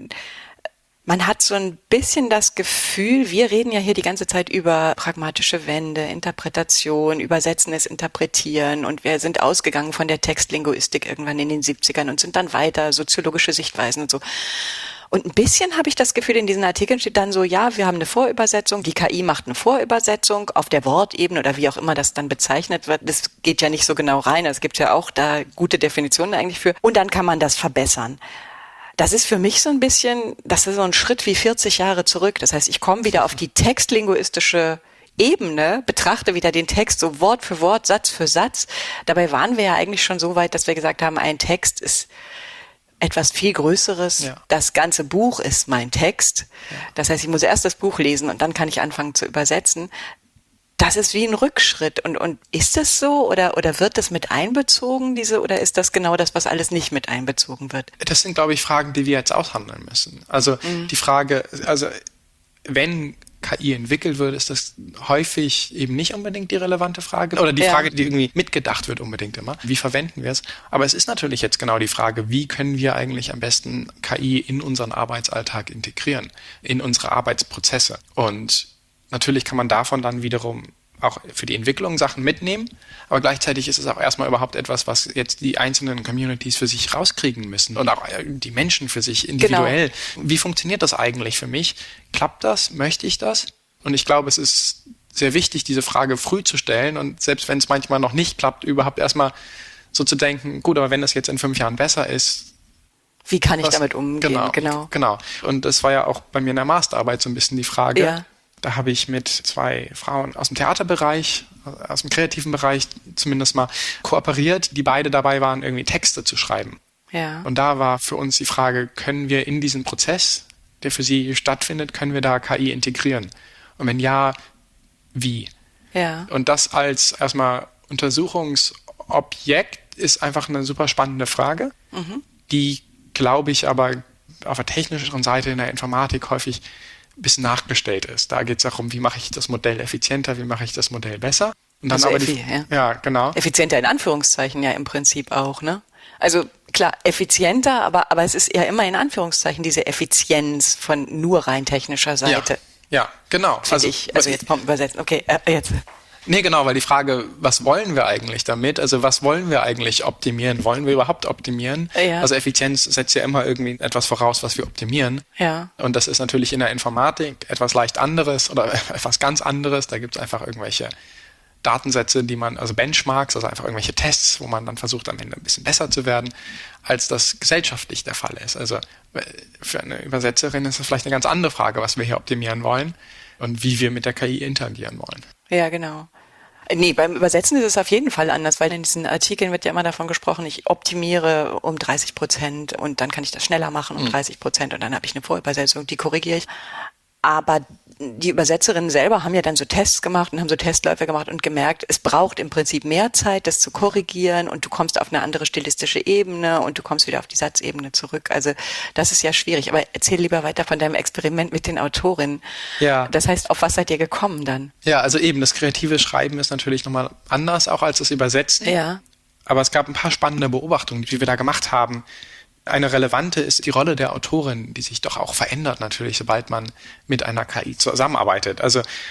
man hat so ein bisschen das Gefühl, wir reden ja hier die ganze Zeit über pragmatische Wende, Interpretation, Übersetzen ist Interpretieren und wir sind ausgegangen von der Textlinguistik irgendwann in den 70ern und sind dann weiter, soziologische Sichtweisen und so. Und ein bisschen habe ich das Gefühl, in diesen Artikeln steht dann so, ja, wir haben eine Vorübersetzung, die KI macht eine Vorübersetzung auf der Wortebene oder wie auch immer das dann bezeichnet wird. Das geht ja nicht so genau rein, es gibt ja auch da gute Definitionen eigentlich für. Und dann kann man das verbessern. Das ist für mich so ein bisschen, das ist so ein Schritt wie 40 Jahre zurück. Das heißt, ich komme wieder auf die textlinguistische Ebene, betrachte wieder den Text so Wort für Wort, Satz für Satz. Dabei waren wir ja eigentlich schon so weit, dass wir gesagt haben, ein Text ist etwas viel Größeres. Ja. Das ganze Buch ist mein Text. Ja. Das heißt, ich muss erst das Buch lesen und dann kann ich anfangen zu übersetzen. Das ist wie ein Rückschritt. Und ist das so oder wird das mit einbezogen, oder ist das genau das, was alles nicht mit einbezogen wird? Das sind, glaube ich, Fragen, die wir jetzt aushandeln müssen. Also die Frage, also wenn KI entwickelt wird, ist das häufig eben nicht unbedingt die relevante Frage oder die Frage, die irgendwie mitgedacht wird unbedingt immer. Wie verwenden wir es? Aber es ist natürlich jetzt genau die Frage, wie können wir eigentlich am besten KI in unseren Arbeitsalltag integrieren, in unsere Arbeitsprozesse? Und natürlich kann man davon dann wiederum auch für die Entwicklung Sachen mitnehmen, aber gleichzeitig ist es auch erstmal überhaupt etwas, was jetzt die einzelnen Communities für sich rauskriegen müssen und auch die Menschen für sich individuell. Genau. Wie funktioniert das eigentlich für mich? Klappt das? Möchte ich das? Und ich glaube, es ist sehr wichtig, diese Frage früh zu stellen und selbst wenn es manchmal noch nicht klappt, überhaupt erstmal so zu denken, gut, aber wenn das jetzt in 5 Jahren besser ist, wie kann ich damit umgehen? Genau. Und das war ja auch bei mir in der Masterarbeit so ein bisschen die Frage. Ja. Da habe ich mit 2 Frauen aus dem Theaterbereich, aus dem kreativen Bereich zumindest mal kooperiert, die beide dabei waren, irgendwie Texte zu schreiben. Ja. Und da war für uns die Frage, können wir in diesen Prozess, der für sie stattfindet, können wir da KI integrieren? Und wenn ja, wie? Ja. Und das als erstmal Untersuchungsobjekt ist einfach eine super spannende Frage, die, glaube ich, aber auf der technischeren Seite in der Informatik häufig ein bisschen nachgestellt ist. Da geht es darum, wie mache ich das Modell effizienter, wie mache ich das Modell besser. Und dann also aber ja, genau. Effizienter in Anführungszeichen ja im Prinzip auch, ne? Also klar, effizienter, aber es ist ja immer in Anführungszeichen diese Effizienz von nur rein technischer Seite. Ja, genau. Also jetzt kommt übersetzen. Okay, jetzt. Nee, genau, weil die Frage, was wollen wir eigentlich damit? Also was wollen wir eigentlich optimieren? Wollen wir überhaupt optimieren? Ja. Also Effizienz setzt ja immer irgendwie etwas voraus, was wir optimieren. Ja. Und das ist natürlich in der Informatik etwas leicht anderes oder etwas ganz anderes. Da gibt es einfach irgendwelche Datensätze, also Benchmarks, also einfach irgendwelche Tests, wo man dann versucht, am Ende ein bisschen besser zu werden, als das gesellschaftlich der Fall ist. Also für eine Übersetzerin ist das vielleicht eine ganz andere Frage, was wir hier optimieren wollen und wie wir mit der KI interagieren wollen. Ja, genau. Nee, beim Übersetzen ist es auf jeden Fall anders, weil in diesen Artikeln wird ja immer davon gesprochen, ich optimiere um 30% und dann kann ich das schneller machen um 30% und dann habe ich eine Vorübersetzung, die korrigiere ich. Aber die Übersetzerinnen selber haben ja dann so Tests gemacht und haben so Testläufe gemacht und gemerkt, es braucht im Prinzip mehr Zeit, das zu korrigieren und du kommst auf eine andere stilistische Ebene und du kommst wieder auf die Satzebene zurück. Also das ist ja schwierig. Aber erzähl lieber weiter von deinem Experiment mit den Autorinnen. Ja. Das heißt, auf was seid ihr gekommen dann? Ja, also eben, das kreative Schreiben ist natürlich nochmal anders auch als das Übersetzen. Ja. Aber es gab ein paar spannende Beobachtungen, die wir da gemacht haben. Eine relevante ist die Rolle der Autorin, die sich doch auch verändert natürlich, sobald man mit einer KI zusammenarbeitet. Also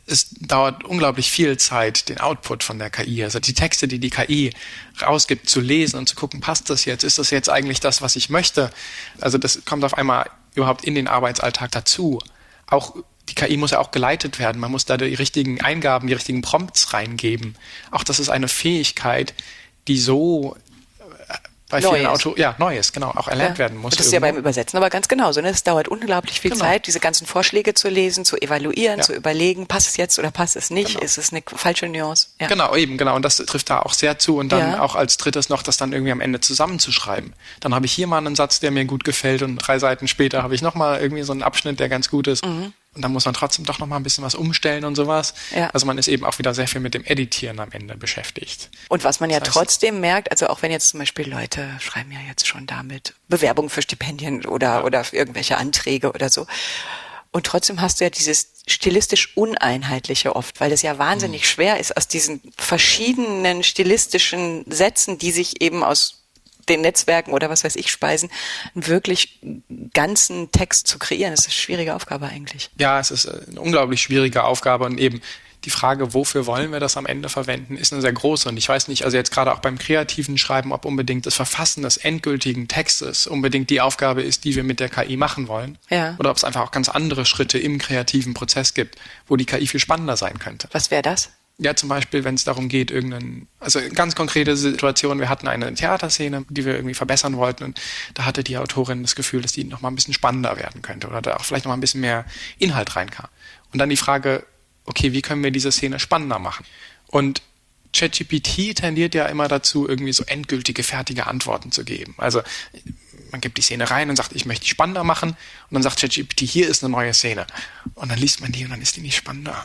es dauert unglaublich viel Zeit, den Output von der KI, also die Texte, die KI rausgibt, zu lesen und zu gucken, passt das jetzt? Ist das jetzt eigentlich das, was ich möchte? Also das kommt auf einmal überhaupt in den Arbeitsalltag dazu. Auch die KI muss ja auch geleitet werden. Man muss da die richtigen Eingaben, die richtigen Prompts reingeben. Auch das ist eine Fähigkeit, die so bei vielen Neues, genau, auch erlernt werden muss. Das ist ja beim Übersetzen aber ganz genauso. Ne? Es dauert unglaublich viel Zeit, diese ganzen Vorschläge zu lesen, zu evaluieren, zu überlegen, passt es jetzt oder passt es nicht? Ist es eine falsche Nuance? Ja. Genau. Und das trifft da auch sehr zu. Und dann auch als drittes noch, das dann irgendwie am Ende zusammenzuschreiben. Dann habe ich hier mal einen Satz, der mir gut gefällt und 3 Seiten später habe ich nochmal irgendwie so einen Abschnitt, der ganz gut ist. Und dann muss man trotzdem doch noch mal ein bisschen was umstellen und sowas. Ja. Also man ist eben auch wieder sehr viel mit dem Editieren am Ende beschäftigt. Und was man trotzdem merkt, also auch wenn jetzt zum Beispiel Leute schreiben ja jetzt schon damit Bewerbungen für Stipendien oder für irgendwelche Anträge oder so. Und trotzdem hast du ja dieses stilistisch Uneinheitliche oft, weil es ja wahnsinnig schwer ist, aus diesen verschiedenen stilistischen Sätzen, die sich eben aus den Netzwerken oder was weiß ich speisen, einen wirklich ganzen Text zu kreieren. Das ist eine schwierige Aufgabe eigentlich. Ja, es ist eine unglaublich schwierige Aufgabe und eben die Frage, wofür wollen wir das am Ende verwenden, ist eine sehr große. Und ich weiß nicht, also jetzt gerade auch beim kreativen Schreiben, ob unbedingt das Verfassen des endgültigen Textes unbedingt die Aufgabe ist, die wir mit der KI machen wollen. Ja. Oder ob es einfach auch ganz andere Schritte im kreativen Prozess gibt, wo die KI viel spannender sein könnte. Was wäre das? Ja, zum Beispiel, wenn es darum geht, also ganz konkrete Situation, wir hatten eine Theaterszene, die wir irgendwie verbessern wollten und da hatte die Autorin das Gefühl, dass die noch mal ein bisschen spannender werden könnte oder da auch vielleicht noch mal ein bisschen mehr Inhalt reinkam. Und dann die Frage, okay, wie können wir diese Szene spannender machen? Und ChatGPT tendiert ja immer dazu, irgendwie so endgültige, fertige Antworten zu geben. Also man gibt die Szene rein und sagt, ich möchte die spannender machen. Und dann sagt ChatGPT, hier ist eine neue Szene. Und dann liest man die und dann ist die nicht spannender.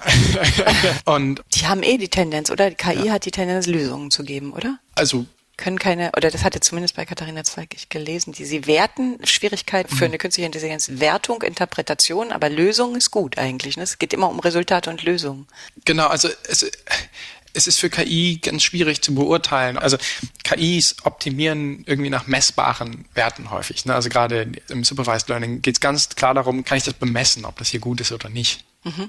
Und die haben die Tendenz, oder? Die KI hat die Tendenz, Lösungen zu geben, oder? Also können keine, oder das hatte zumindest bei Katharina Zweig gelesen, sie werten Schwierigkeit für eine künstliche Intelligenz, Wertung, Interpretation, aber Lösung ist gut eigentlich. Ne? Es geht immer um Resultate und Lösungen. Genau, also es ist für KI ganz schwierig zu beurteilen. Also KIs optimieren irgendwie nach messbaren Werten häufig. Ne? Also gerade im Supervised Learning geht es ganz klar darum, kann ich das bemessen, ob das hier gut ist oder nicht.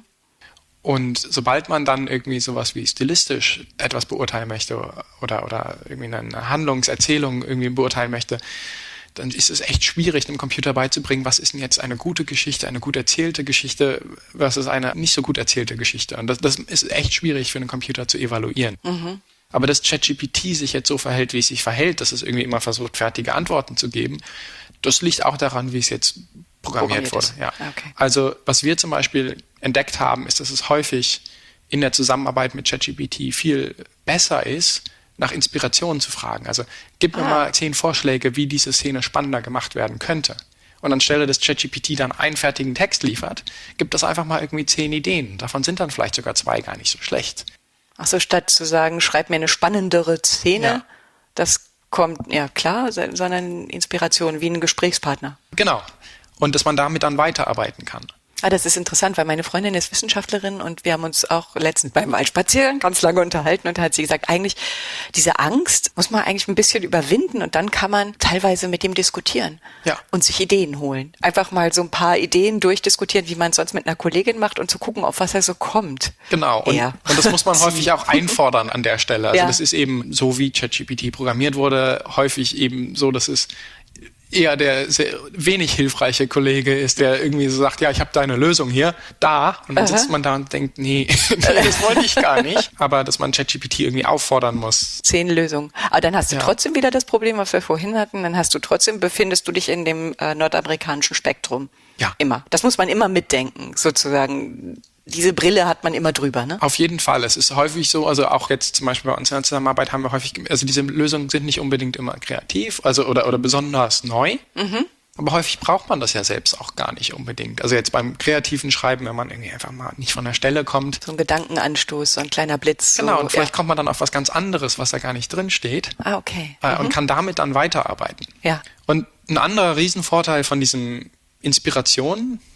Und sobald man dann irgendwie sowas wie stilistisch etwas beurteilen möchte oder irgendwie eine Handlungserzählung irgendwie beurteilen möchte, dann ist es echt schwierig, dem Computer beizubringen, was ist denn jetzt eine gute Geschichte, eine gut erzählte Geschichte versus eine nicht so gut erzählte Geschichte. Und das ist echt schwierig für einen Computer zu evaluieren. Aber dass ChatGPT sich jetzt so verhält, wie es sich verhält, dass es irgendwie immer versucht, fertige Antworten zu geben, das liegt auch daran, wie es jetzt programmiert wurde. Ja. Okay. Also was wir zum Beispiel entdeckt haben, ist, dass es häufig in der Zusammenarbeit mit ChatGPT viel besser ist, nach Inspirationen zu fragen. Also gib mir mal 10 Vorschläge, wie diese Szene spannender gemacht werden könnte. Und anstelle dass ChatGPT dann einen fertigen Text liefert, gibt es einfach mal irgendwie 10 Ideen. Davon sind dann vielleicht sogar 2 gar nicht so schlecht. Ach so, statt zu sagen, schreib mir eine spannendere Szene, das kommt, ja klar, sondern Inspiration wie ein Gesprächspartner. Genau. Und dass man damit dann weiterarbeiten kann. Das ist interessant, weil meine Freundin ist Wissenschaftlerin und wir haben uns auch letztens beim Waldspaziergang ganz lange unterhalten und da hat sie gesagt, eigentlich diese Angst muss man eigentlich ein bisschen überwinden und dann kann man teilweise mit dem diskutieren und sich Ideen holen. Einfach mal so ein paar Ideen durchdiskutieren, wie man es sonst mit einer Kollegin macht und zu gucken, auf was er so kommt. Genau. Und das muss man häufig auch einfordern an der Stelle. Also das ist eben so, wie ChatGPT programmiert wurde, häufig eben so, dass es eher der sehr wenig hilfreiche Kollege ist, der irgendwie so sagt, ja, ich habe deine Lösung hier, da. Und dann sitzt man da und denkt, nee, das wollte ich gar nicht. Aber dass man ChatGPT irgendwie auffordern muss. 10 Lösungen. Aber dann hast du trotzdem wieder das Problem, was wir vorhin hatten. Dann befindest du dich in dem nordamerikanischen Spektrum. Ja. Immer. Das muss man immer mitdenken, sozusagen. Diese Brille hat man immer drüber, ne? Auf jeden Fall. Es ist häufig so, also auch jetzt zum Beispiel bei uns in der Zusammenarbeit haben wir häufig, also diese Lösungen sind nicht unbedingt immer kreativ, also oder besonders neu. Aber häufig braucht man das ja selbst auch gar nicht unbedingt. Also jetzt beim kreativen Schreiben, wenn man irgendwie einfach mal nicht von der Stelle kommt. So ein Gedankenanstoß, so ein kleiner Blitz. Genau, und vielleicht kommt man dann auf was ganz anderes, was da gar nicht drin steht. Okay. Und kann damit dann weiterarbeiten. Ja. Und ein anderer Riesenvorteil von diesen Inspirationen,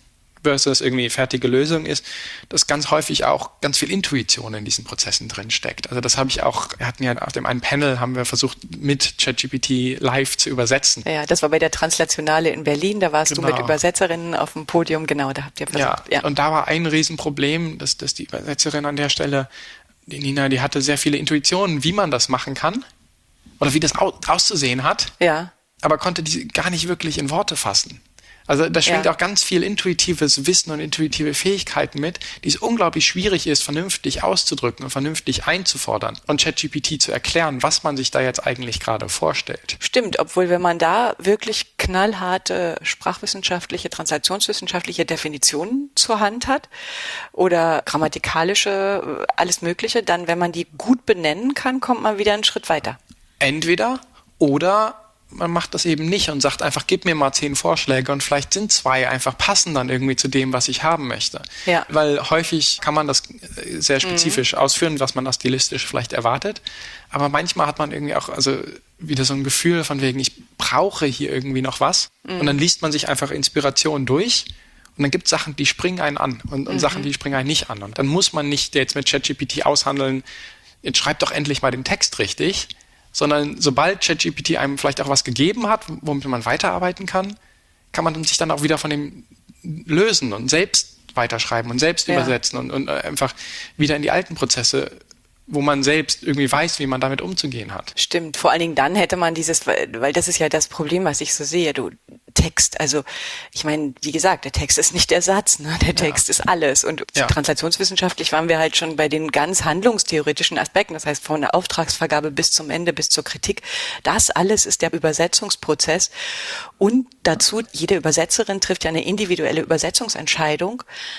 versus irgendwie fertige Lösung ist, dass ganz häufig auch ganz viel Intuition in diesen Prozessen drin steckt. Also das habe ich auch, wir hatten ja auf dem einen Panel, haben wir versucht, mit ChatGPT live zu übersetzen. Ja, das war bei der Translationale in Berlin, da warst du mit Übersetzerinnen auf dem Podium, genau, da habt ihr versucht. Ja, und da war ein Riesenproblem, dass die Übersetzerin an der Stelle, die Nina, die hatte sehr viele Intuitionen, wie man das machen kann oder wie das auszusehen hat, aber konnte die gar nicht wirklich in Worte fassen. Also da schwingt auch ganz viel intuitives Wissen und intuitive Fähigkeiten mit, die es unglaublich schwierig ist, vernünftig auszudrücken und vernünftig einzufordern und ChatGPT zu erklären, was man sich da jetzt eigentlich gerade vorstellt. Stimmt, obwohl wenn man da wirklich knallharte sprachwissenschaftliche, translationswissenschaftliche Definitionen zur Hand hat oder grammatikalische, alles Mögliche, dann, wenn man die gut benennen kann, kommt man wieder einen Schritt weiter. Entweder oder man macht das eben nicht und sagt einfach, gib mir mal 10 Vorschläge und vielleicht sind 2 einfach passen dann irgendwie zu dem, was ich haben möchte. Ja. Weil häufig kann man das sehr spezifisch ausführen, was man da stilistisch vielleicht erwartet. Aber manchmal hat man irgendwie auch wieder so ein Gefühl von wegen, ich brauche hier irgendwie noch was. Und dann liest man sich einfach Inspiration durch. Und dann gibt es Sachen, die springen einen an und Sachen, die springen einen nicht an. Und dann muss man nicht jetzt mit ChatGPT aushandeln, jetzt schreib doch endlich mal den Text richtig, sondern sobald ChatGPT einem vielleicht auch was gegeben hat, womit man weiterarbeiten kann, kann man sich dann auch wieder von dem lösen und selbst weiterschreiben und selbst übersetzen und einfach wieder in die alten Prozesse, wo man selbst irgendwie weiß, wie man damit umzugehen hat. Stimmt, vor allen Dingen dann hätte man weil das ist ja das Problem, was ich so sehe, Text, also ich meine, wie gesagt, der Text ist nicht der Satz, ne? Der Text ist alles und translationswissenschaftlich waren wir halt schon bei den ganz handlungstheoretischen Aspekten, das heißt von der Auftragsvergabe bis zum Ende, bis zur Kritik, das alles ist der Übersetzungsprozess und dazu, jede Übersetzerin trifft ja eine individuelle Übersetzungsentscheidung.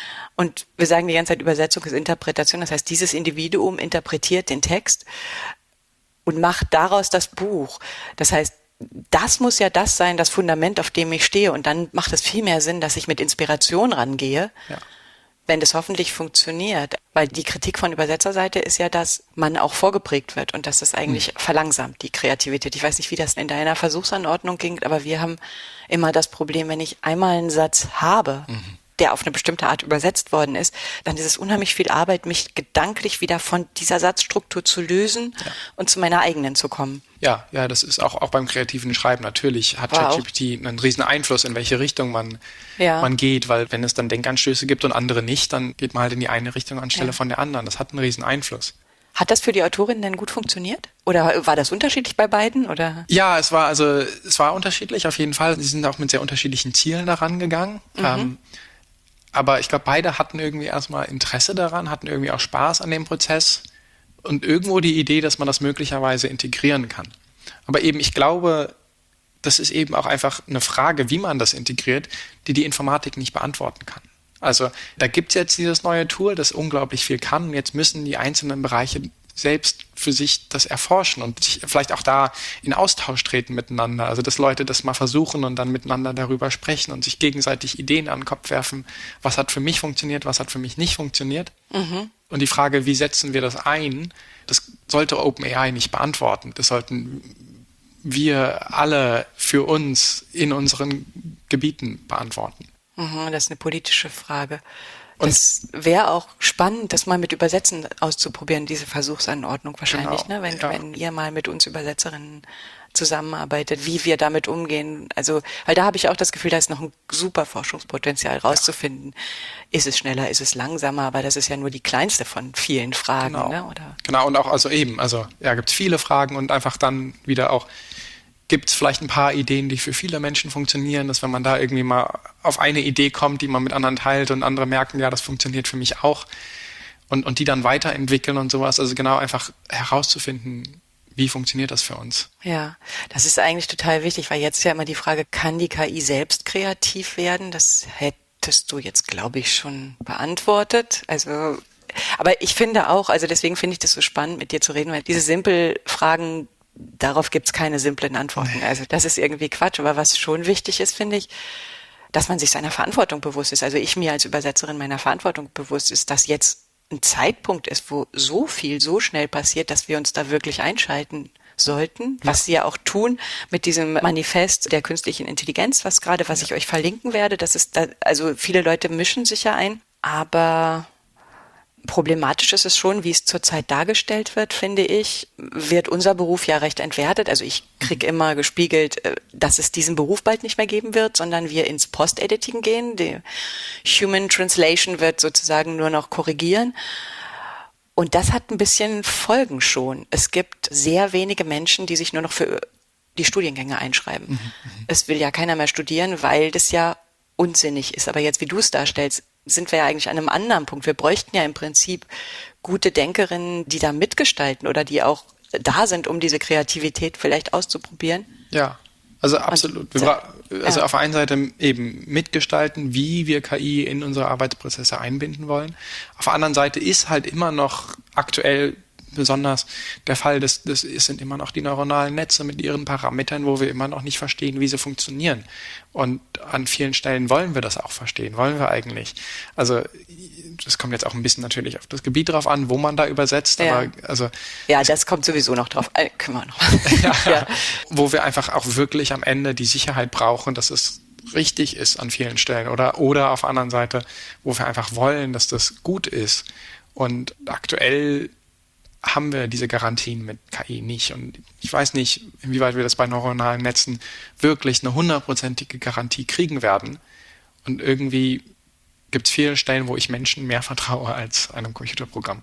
Und wir sagen die ganze Zeit, Übersetzung ist Interpretation. Das heißt, dieses Individuum interpretiert den Text und macht daraus das Buch. Das heißt, das muss ja das sein, das Fundament, auf dem ich stehe. Und dann macht es viel mehr Sinn, dass ich mit Inspiration rangehe, wenn das hoffentlich funktioniert. Weil die Kritik von Übersetzerseite ist ja, dass man auch vorgeprägt wird und dass das eigentlich verlangsamt, die Kreativität. Ich weiß nicht, wie das in deiner Versuchsanordnung ging, aber wir haben immer das Problem, wenn ich einmal einen Satz habe, der auf eine bestimmte Art übersetzt worden ist, dann ist es unheimlich viel Arbeit, mich gedanklich wieder von dieser Satzstruktur zu lösen und zu meiner eigenen zu kommen. Ja, das ist auch beim kreativen Schreiben natürlich, hat ChatGPT einen riesen Einfluss, in welche Richtung man geht, weil wenn es dann Denkanstöße gibt und andere nicht, dann geht man halt in die eine Richtung anstelle von der anderen. Das hat einen riesen Einfluss. Hat das für die Autorin denn gut funktioniert? Oder war das unterschiedlich bei beiden? Oder? Ja, es war unterschiedlich auf jeden Fall. Sie sind auch mit sehr unterschiedlichen Zielen daran gegangen. Aber ich glaube, beide hatten irgendwie erstmal Interesse daran, hatten irgendwie auch Spaß an dem Prozess und irgendwo die Idee, dass man das möglicherweise integrieren kann. Aber eben, ich glaube, das ist eben auch einfach eine Frage, wie man das integriert, die Informatik nicht beantworten kann. Also da gibt es jetzt dieses neue Tool, das unglaublich viel kann und jetzt müssen die einzelnen Bereiche selbst für sich das erforschen und sich vielleicht auch da in Austausch treten miteinander. Also dass Leute das mal versuchen und dann miteinander darüber sprechen und sich gegenseitig Ideen an den Kopf werfen, was hat für mich funktioniert, was hat für mich nicht funktioniert. Und die Frage, wie setzen wir das ein, das sollte OpenAI nicht beantworten. Das sollten wir alle für uns in unseren Gebieten beantworten. Das ist eine politische Frage. Das wäre auch spannend, das mal mit Übersetzen auszuprobieren, diese Versuchsanordnung wahrscheinlich, ne? Wenn ihr mal mit uns Übersetzerinnen zusammenarbeitet, wie wir damit umgehen. Also, weil da habe ich auch das Gefühl, da ist noch ein super Forschungspotenzial rauszufinden. Ist es schneller, ist es langsamer, aber das ist ja nur die kleinste von vielen Fragen. Ne? Oder? Genau, und auch gibt es viele Fragen und einfach dann wieder auch gibt es vielleicht ein paar Ideen, die für viele Menschen funktionieren, dass wenn man da irgendwie mal auf eine Idee kommt, die man mit anderen teilt und andere merken, ja, das funktioniert für mich auch und die dann weiterentwickeln und sowas. Also genau einfach herauszufinden, wie funktioniert das für uns. Ja, das ist eigentlich total wichtig, weil jetzt ja immer die Frage, kann die KI selbst kreativ werden? Das hättest du jetzt, glaube ich, schon beantwortet. Also, aber ich finde auch, also deswegen finde ich das so spannend, mit dir zu reden, weil diese simpel Fragen, darauf gibt's keine simplen Antworten. Also das ist irgendwie Quatsch. Aber was schon wichtig ist, finde ich, dass man sich seiner Verantwortung bewusst ist. Also ich mir als Übersetzerin meiner Verantwortung bewusst ist, dass jetzt ein Zeitpunkt ist, wo so viel so schnell passiert, dass wir uns da wirklich einschalten sollten, was sie ja auch tun mit diesem Manifest der künstlichen Intelligenz, was ich euch verlinken werde. Das ist da, also viele Leute mischen sich ja ein, aber problematisch ist es schon, wie es zurzeit dargestellt wird, finde ich, wird unser Beruf ja recht entwertet. Also ich kriege immer gespiegelt, dass es diesen Beruf bald nicht mehr geben wird, sondern wir ins Post-Editing gehen. Die Human Translation wird sozusagen nur noch korrigieren. Und das hat ein bisschen Folgen schon. Es gibt sehr wenige Menschen, die sich nur noch für die Studiengänge einschreiben. Es will ja keiner mehr studieren, weil das ja unsinnig ist. Aber jetzt, wie du es darstellst, sind wir ja eigentlich an einem anderen Punkt. Wir bräuchten ja im Prinzip gute Denkerinnen, die da mitgestalten oder die auch da sind, um diese Kreativität vielleicht auszuprobieren. Ja, also absolut. Also auf der einen Seite eben mitgestalten, wie wir KI in unsere Arbeitsprozesse einbinden wollen. Auf der anderen Seite ist halt immer noch aktuell besonders der Fall, das sind immer noch die neuronalen Netze mit ihren Parametern, wo wir immer noch nicht verstehen, wie sie funktionieren. Und an vielen Stellen wollen wir das auch verstehen, wollen wir eigentlich. Also das kommt jetzt auch ein bisschen natürlich auf das Gebiet drauf an, wo man da übersetzt. Ja, aber also ja, das kommt sowieso noch drauf. Können wir noch. ja. Wo wir einfach auch wirklich am Ende die Sicherheit brauchen, dass es richtig ist an vielen Stellen. Oder auf der anderen Seite, wo wir einfach wollen, dass das gut ist. Und aktuell haben wir diese Garantien mit KI nicht. Und ich weiß nicht, inwieweit wir das bei neuronalen Netzen wirklich eine 100%ige Garantie kriegen werden. Und irgendwie gibt es viele Stellen, wo ich Menschen mehr vertraue als einem Computerprogramm.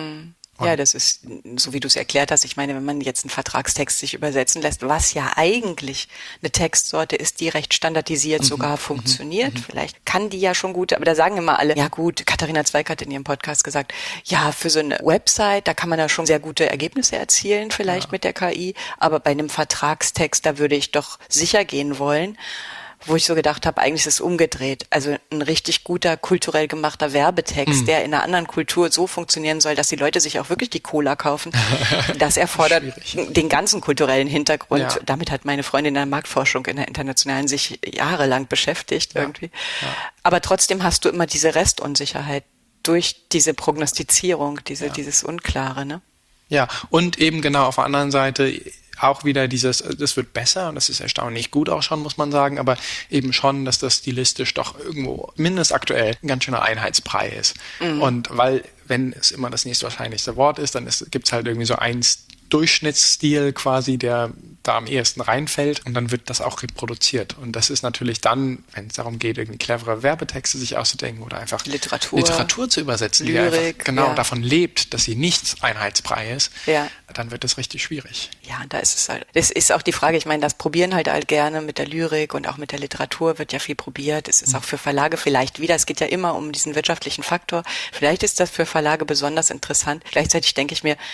Ja, das ist, so wie du es erklärt hast, ich meine, wenn man jetzt einen Vertragstext sich übersetzen lässt, was ja eigentlich eine Textsorte ist, die recht standardisiert sogar funktioniert, vielleicht kann die ja schon gut, aber da sagen immer alle, ja gut, Katharina Zweig hat in ihrem Podcast gesagt, ja, für so eine Website, da kann man da schon sehr gute Ergebnisse erzielen, vielleicht mit der KI, aber bei einem Vertragstext, da würde ich doch sicher gehen wollen, wo ich so gedacht habe, eigentlich ist es umgedreht. Also ein richtig guter, kulturell gemachter Werbetext, der in einer anderen Kultur so funktionieren soll, dass die Leute sich auch wirklich die Cola kaufen, das erfordert den ganzen kulturellen Hintergrund. Ja. Damit hat meine Freundin in der Marktforschung in der internationalen sich jahrelang beschäftigt irgendwie. Ja. Aber trotzdem hast du immer diese Restunsicherheit durch diese Prognostizierung, dieses Unklare, ne? Ja, und eben genau auf der anderen Seite auch wieder das wird besser und das ist erstaunlich gut auch schon, muss man sagen, aber eben schon, dass das stilistisch doch irgendwo, mindestens aktuell, ein ganz schöner Einheitsbrei ist. Und weil, wenn es immer das nächstwahrscheinlichste Wort ist, dann gibt es halt irgendwie so einen Durchschnittsstil quasi, der da am ehesten reinfällt und dann wird das auch reproduziert. Und das ist natürlich dann, wenn es darum geht, irgendwie clevere Werbetexte sich auszudenken oder einfach Literatur zu übersetzen, Lyrik, die einfach genau davon lebt, dass sie nicht einheitsbrei ist, dann wird das richtig schwierig. Ja, da ist es halt. Das ist auch die Frage, ich meine, das probieren halt gerne mit der Lyrik und auch mit der Literatur wird ja viel probiert. Es ist auch für Verlage vielleicht wieder, es geht ja immer um diesen wirtschaftlichen Faktor. Vielleicht ist das für Verlage besonders interessant. Gleichzeitig denke ich mir,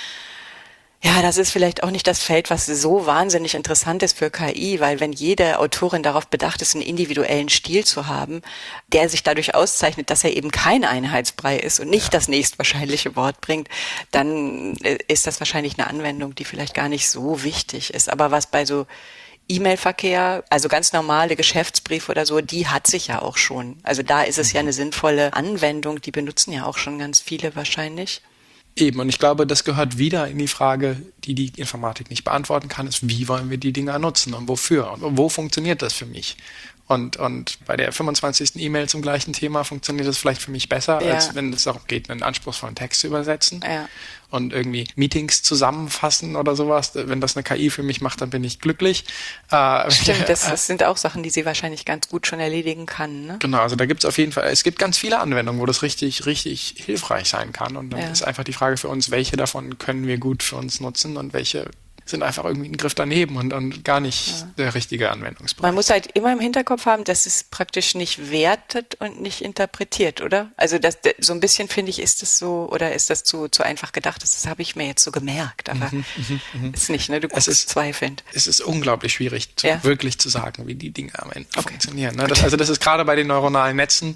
ja, das ist vielleicht auch nicht das Feld, was so wahnsinnig interessant ist für KI, weil wenn jede Autorin darauf bedacht ist, einen individuellen Stil zu haben, der sich dadurch auszeichnet, dass er eben kein Einheitsbrei ist und nicht das nächstwahrscheinliche Wort bringt, dann ist das wahrscheinlich eine Anwendung, die vielleicht gar nicht so wichtig ist. Aber was bei so E-Mail-Verkehr, also ganz normale Geschäftsbriefe oder so, die hat sich ja auch schon. Also da ist es ja eine sinnvolle Anwendung, die benutzen ja auch schon ganz viele wahrscheinlich. Eben, und ich glaube, das gehört wieder in die Frage, die Informatik nicht beantworten kann, ist, wie wollen wir die Dinger nutzen und wofür und wo funktioniert das für mich? Und bei der 25. E-Mail zum gleichen Thema funktioniert das vielleicht für mich besser, als wenn es darum geht, einen anspruchsvollen Text zu übersetzen und irgendwie Meetings zusammenfassen oder sowas. Wenn das eine KI für mich macht, dann bin ich glücklich. Stimmt, das sind auch Sachen, die sie wahrscheinlich ganz gut schon erledigen kann. Ne? Genau, also da gibt es auf jeden Fall, es gibt ganz viele Anwendungen, wo das richtig, richtig hilfreich sein kann. Und dann ist einfach die Frage für uns, welche davon können wir gut für uns nutzen und welche sind einfach irgendwie ein Griff daneben und gar nicht der richtige Anwendungsbereich. Man muss halt immer im Hinterkopf haben, dass es praktisch nicht wertet und nicht interpretiert, oder? Also das, so ein bisschen, finde ich, ist das so, oder ist das zu einfach gedacht? Das habe ich mir jetzt so gemerkt, aber ist nicht, ne? Du guckst zweifelnd. Es ist unglaublich schwierig, wirklich zu sagen, wie die Dinge am Ende funktionieren. Ne? Das ist gerade bei den neuronalen Netzen,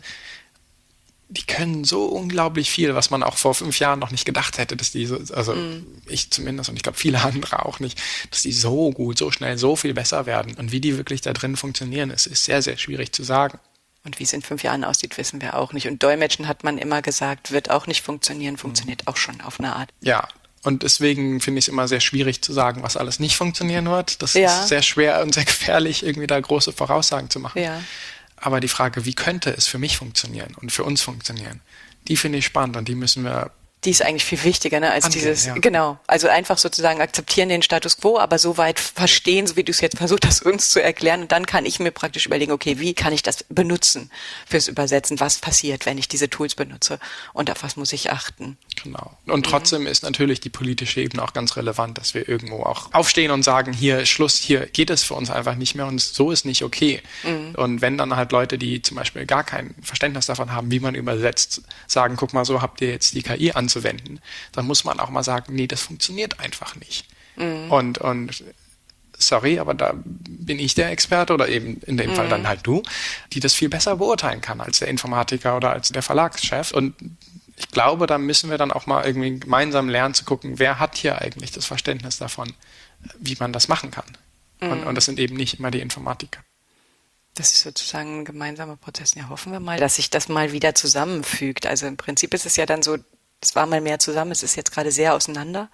die können so unglaublich viel, was man auch vor 5 Jahren noch nicht gedacht hätte, dass die so, also ich zumindest und ich glaube viele andere auch nicht, dass die so gut, so schnell, so viel besser werden. Und wie die wirklich da drin funktionieren, ist sehr, sehr schwierig zu sagen. Und wie es in 5 Jahren aussieht, wissen wir auch nicht. Und Dolmetschen hat man immer gesagt, wird auch nicht funktionieren, funktioniert auch schon auf eine Art. Ja, Und deswegen finde ich es immer sehr schwierig zu sagen, was alles nicht funktionieren wird. Das ist sehr schwer und sehr gefährlich, irgendwie da große Voraussagen zu machen. Ja. Aber die Frage, wie könnte es für mich funktionieren und für uns funktionieren, die finde ich spannend und die müssen wir... Die ist eigentlich viel wichtiger, ne, als angehen, dieses, ja. genau, also einfach sozusagen akzeptieren den Status quo, aber so weit verstehen, so wie du es jetzt versucht hast, uns zu erklären. Und dann kann ich mir praktisch überlegen, okay, wie kann ich das benutzen fürs Übersetzen? Was passiert, wenn ich diese Tools benutze? Und auf was muss ich achten? Genau. Und trotzdem ist natürlich die politische Ebene auch ganz relevant, dass wir irgendwo auch aufstehen und sagen, hier ist Schluss, hier geht es für uns einfach nicht mehr und so ist nicht okay. Und wenn dann halt Leute, die zum Beispiel gar kein Verständnis davon haben, wie man übersetzt, sagen, guck mal, so habt ihr jetzt die KI anzuwenden, dann muss man auch mal sagen, nee, das funktioniert einfach nicht. Und sorry, aber da bin ich der Experte oder eben in dem Fall dann halt du, die das viel besser beurteilen kann als der Informatiker oder als der Verlagschef. Und ich glaube, da müssen wir dann auch mal irgendwie gemeinsam lernen zu gucken, wer hat hier eigentlich das Verständnis davon, wie man das machen kann. Und das sind eben nicht immer die Informatiker. Das ist sozusagen ein gemeinsamer Prozess. Ja, hoffen wir mal, dass sich das mal wieder zusammenfügt. Also im Prinzip ist es ja dann so, es war mal mehr zusammen, es ist jetzt gerade sehr auseinander.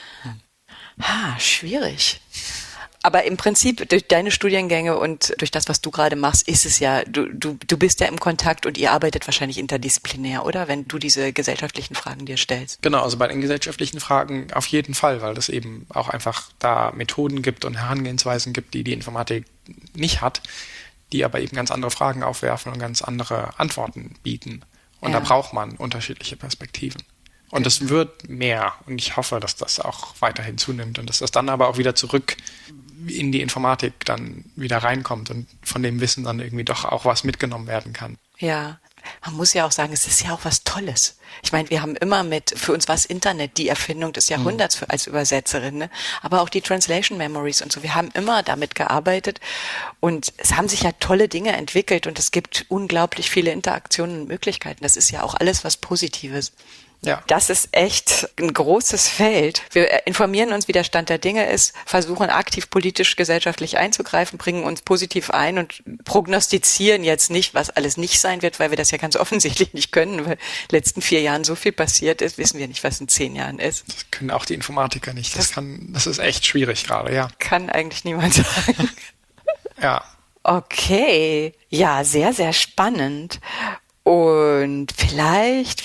Schwierig. Aber im Prinzip durch deine Studiengänge und durch das, was du gerade machst, ist es ja, du bist ja im Kontakt und ihr arbeitet wahrscheinlich interdisziplinär, oder? Wenn du diese gesellschaftlichen Fragen dir stellst. Genau, also bei den gesellschaftlichen Fragen auf jeden Fall, weil es eben auch einfach da Methoden gibt und Herangehensweisen gibt, die die Informatik nicht hat, die aber eben ganz andere Fragen aufwerfen und ganz andere Antworten bieten. Und da braucht man unterschiedliche Perspektiven. Und es wird mehr. Und ich hoffe, dass das auch weiterhin zunimmt und dass das dann aber auch wieder zurück in die Informatik dann wieder reinkommt und von dem Wissen dann irgendwie doch auch was mitgenommen werden kann. Ja, man muss ja auch sagen, es ist ja auch was Tolles. Ich meine, wir haben immer für uns war das Internet die Erfindung des Jahrhunderts als Übersetzerin, ne? Aber auch die Translation Memories und so. Wir haben immer damit gearbeitet und es haben sich ja tolle Dinge entwickelt und es gibt unglaublich viele Interaktionen und Möglichkeiten. Das ist ja auch alles was Positives. Ja. Das ist echt ein großes Feld. Wir informieren uns, wie der Stand der Dinge ist, versuchen aktiv politisch, gesellschaftlich einzugreifen, bringen uns positiv ein und prognostizieren jetzt nicht, was alles nicht sein wird, weil wir das ja ganz offensichtlich nicht können, weil in den letzten 4 Jahren so viel passiert ist, wissen wir nicht, was in 10 Jahren ist. Das können auch die Informatiker nicht. Das ist echt schwierig gerade, ja. Kann eigentlich niemand sagen. Ja. Okay. Ja, sehr, sehr spannend. Und vielleicht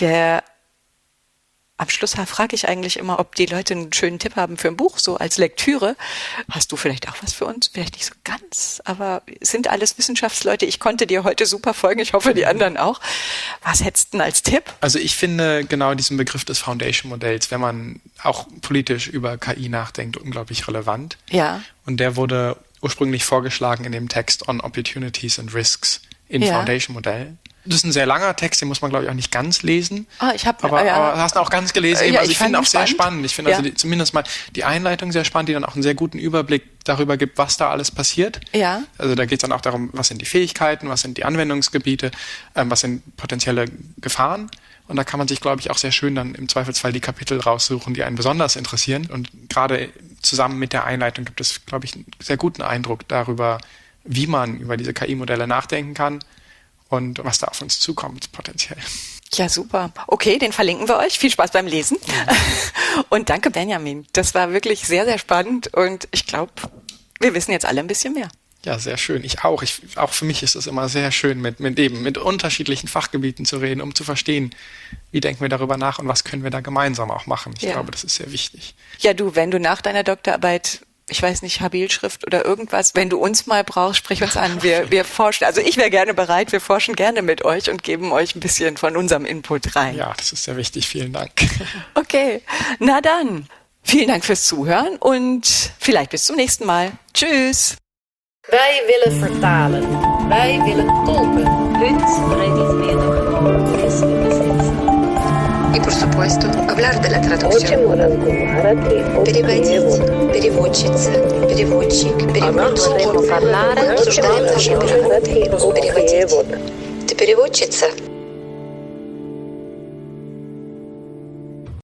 am Schluss frage ich eigentlich immer, ob die Leute einen schönen Tipp haben für ein Buch, so als Lektüre. Hast du vielleicht auch was für uns? Vielleicht nicht so ganz, aber es sind alles Wissenschaftsleute. Ich konnte dir heute super folgen. Ich hoffe, die anderen auch. Was hättest du denn als Tipp? Also ich finde genau diesen Begriff des Foundation-Modells, wenn man auch politisch über KI nachdenkt, unglaublich relevant. Ja. Und der wurde ursprünglich vorgeschlagen in dem Text On Opportunities and Risks im Foundation-Modell. Das ist ein sehr langer Text, den muss man, glaube ich, auch nicht ganz lesen. Aber hast du auch ganz gelesen. Ja, Also ich finde auch sehr spannend. Ich finde also zumindest mal die Einleitung sehr spannend, die dann auch einen sehr guten Überblick darüber gibt, was da alles passiert. Ja. Also da geht es dann auch darum, was sind die Fähigkeiten, was sind die Anwendungsgebiete, was sind potenzielle Gefahren. Und da kann man sich, glaube ich, auch sehr schön dann im Zweifelsfall die Kapitel raussuchen, die einen besonders interessieren. Und gerade zusammen mit der Einleitung gibt es, glaube ich, einen sehr guten Eindruck darüber, wie man über diese KI-Modelle nachdenken kann. Und was da auf uns zukommt, potenziell. Ja, super. Okay, den verlinken wir euch. Viel Spaß beim Lesen. Und danke, Benjamin. Das war wirklich sehr, sehr spannend. Und ich glaube, wir wissen jetzt alle ein bisschen mehr. Ja, sehr schön. Ich auch. Auch für mich ist es immer sehr schön, mit unterschiedlichen Fachgebieten zu reden, um zu verstehen, wie denken wir darüber nach und was können wir da gemeinsam auch machen. Ich glaube, das ist sehr wichtig. Ja, wenn du nach deiner Doktorarbeit, ich weiß nicht, Habilschrift oder irgendwas, wenn du uns mal brauchst, sprich uns an. Wir forschen, also ich wäre gerne bereit, wir forschen gerne mit euch und geben euch ein bisschen von unserem Input rein. Ja, das ist sehr wichtig. Vielen Dank. Okay, na dann. Vielen Dank fürs Zuhören und vielleicht bis zum nächsten Mal. Tschüss. Wij willen vertalen. Wij willen tolken. И, por supuesto, hablar de la traducción. Переводить, переводчица, переводчик, переводчик. Переводить. Ты переводчица?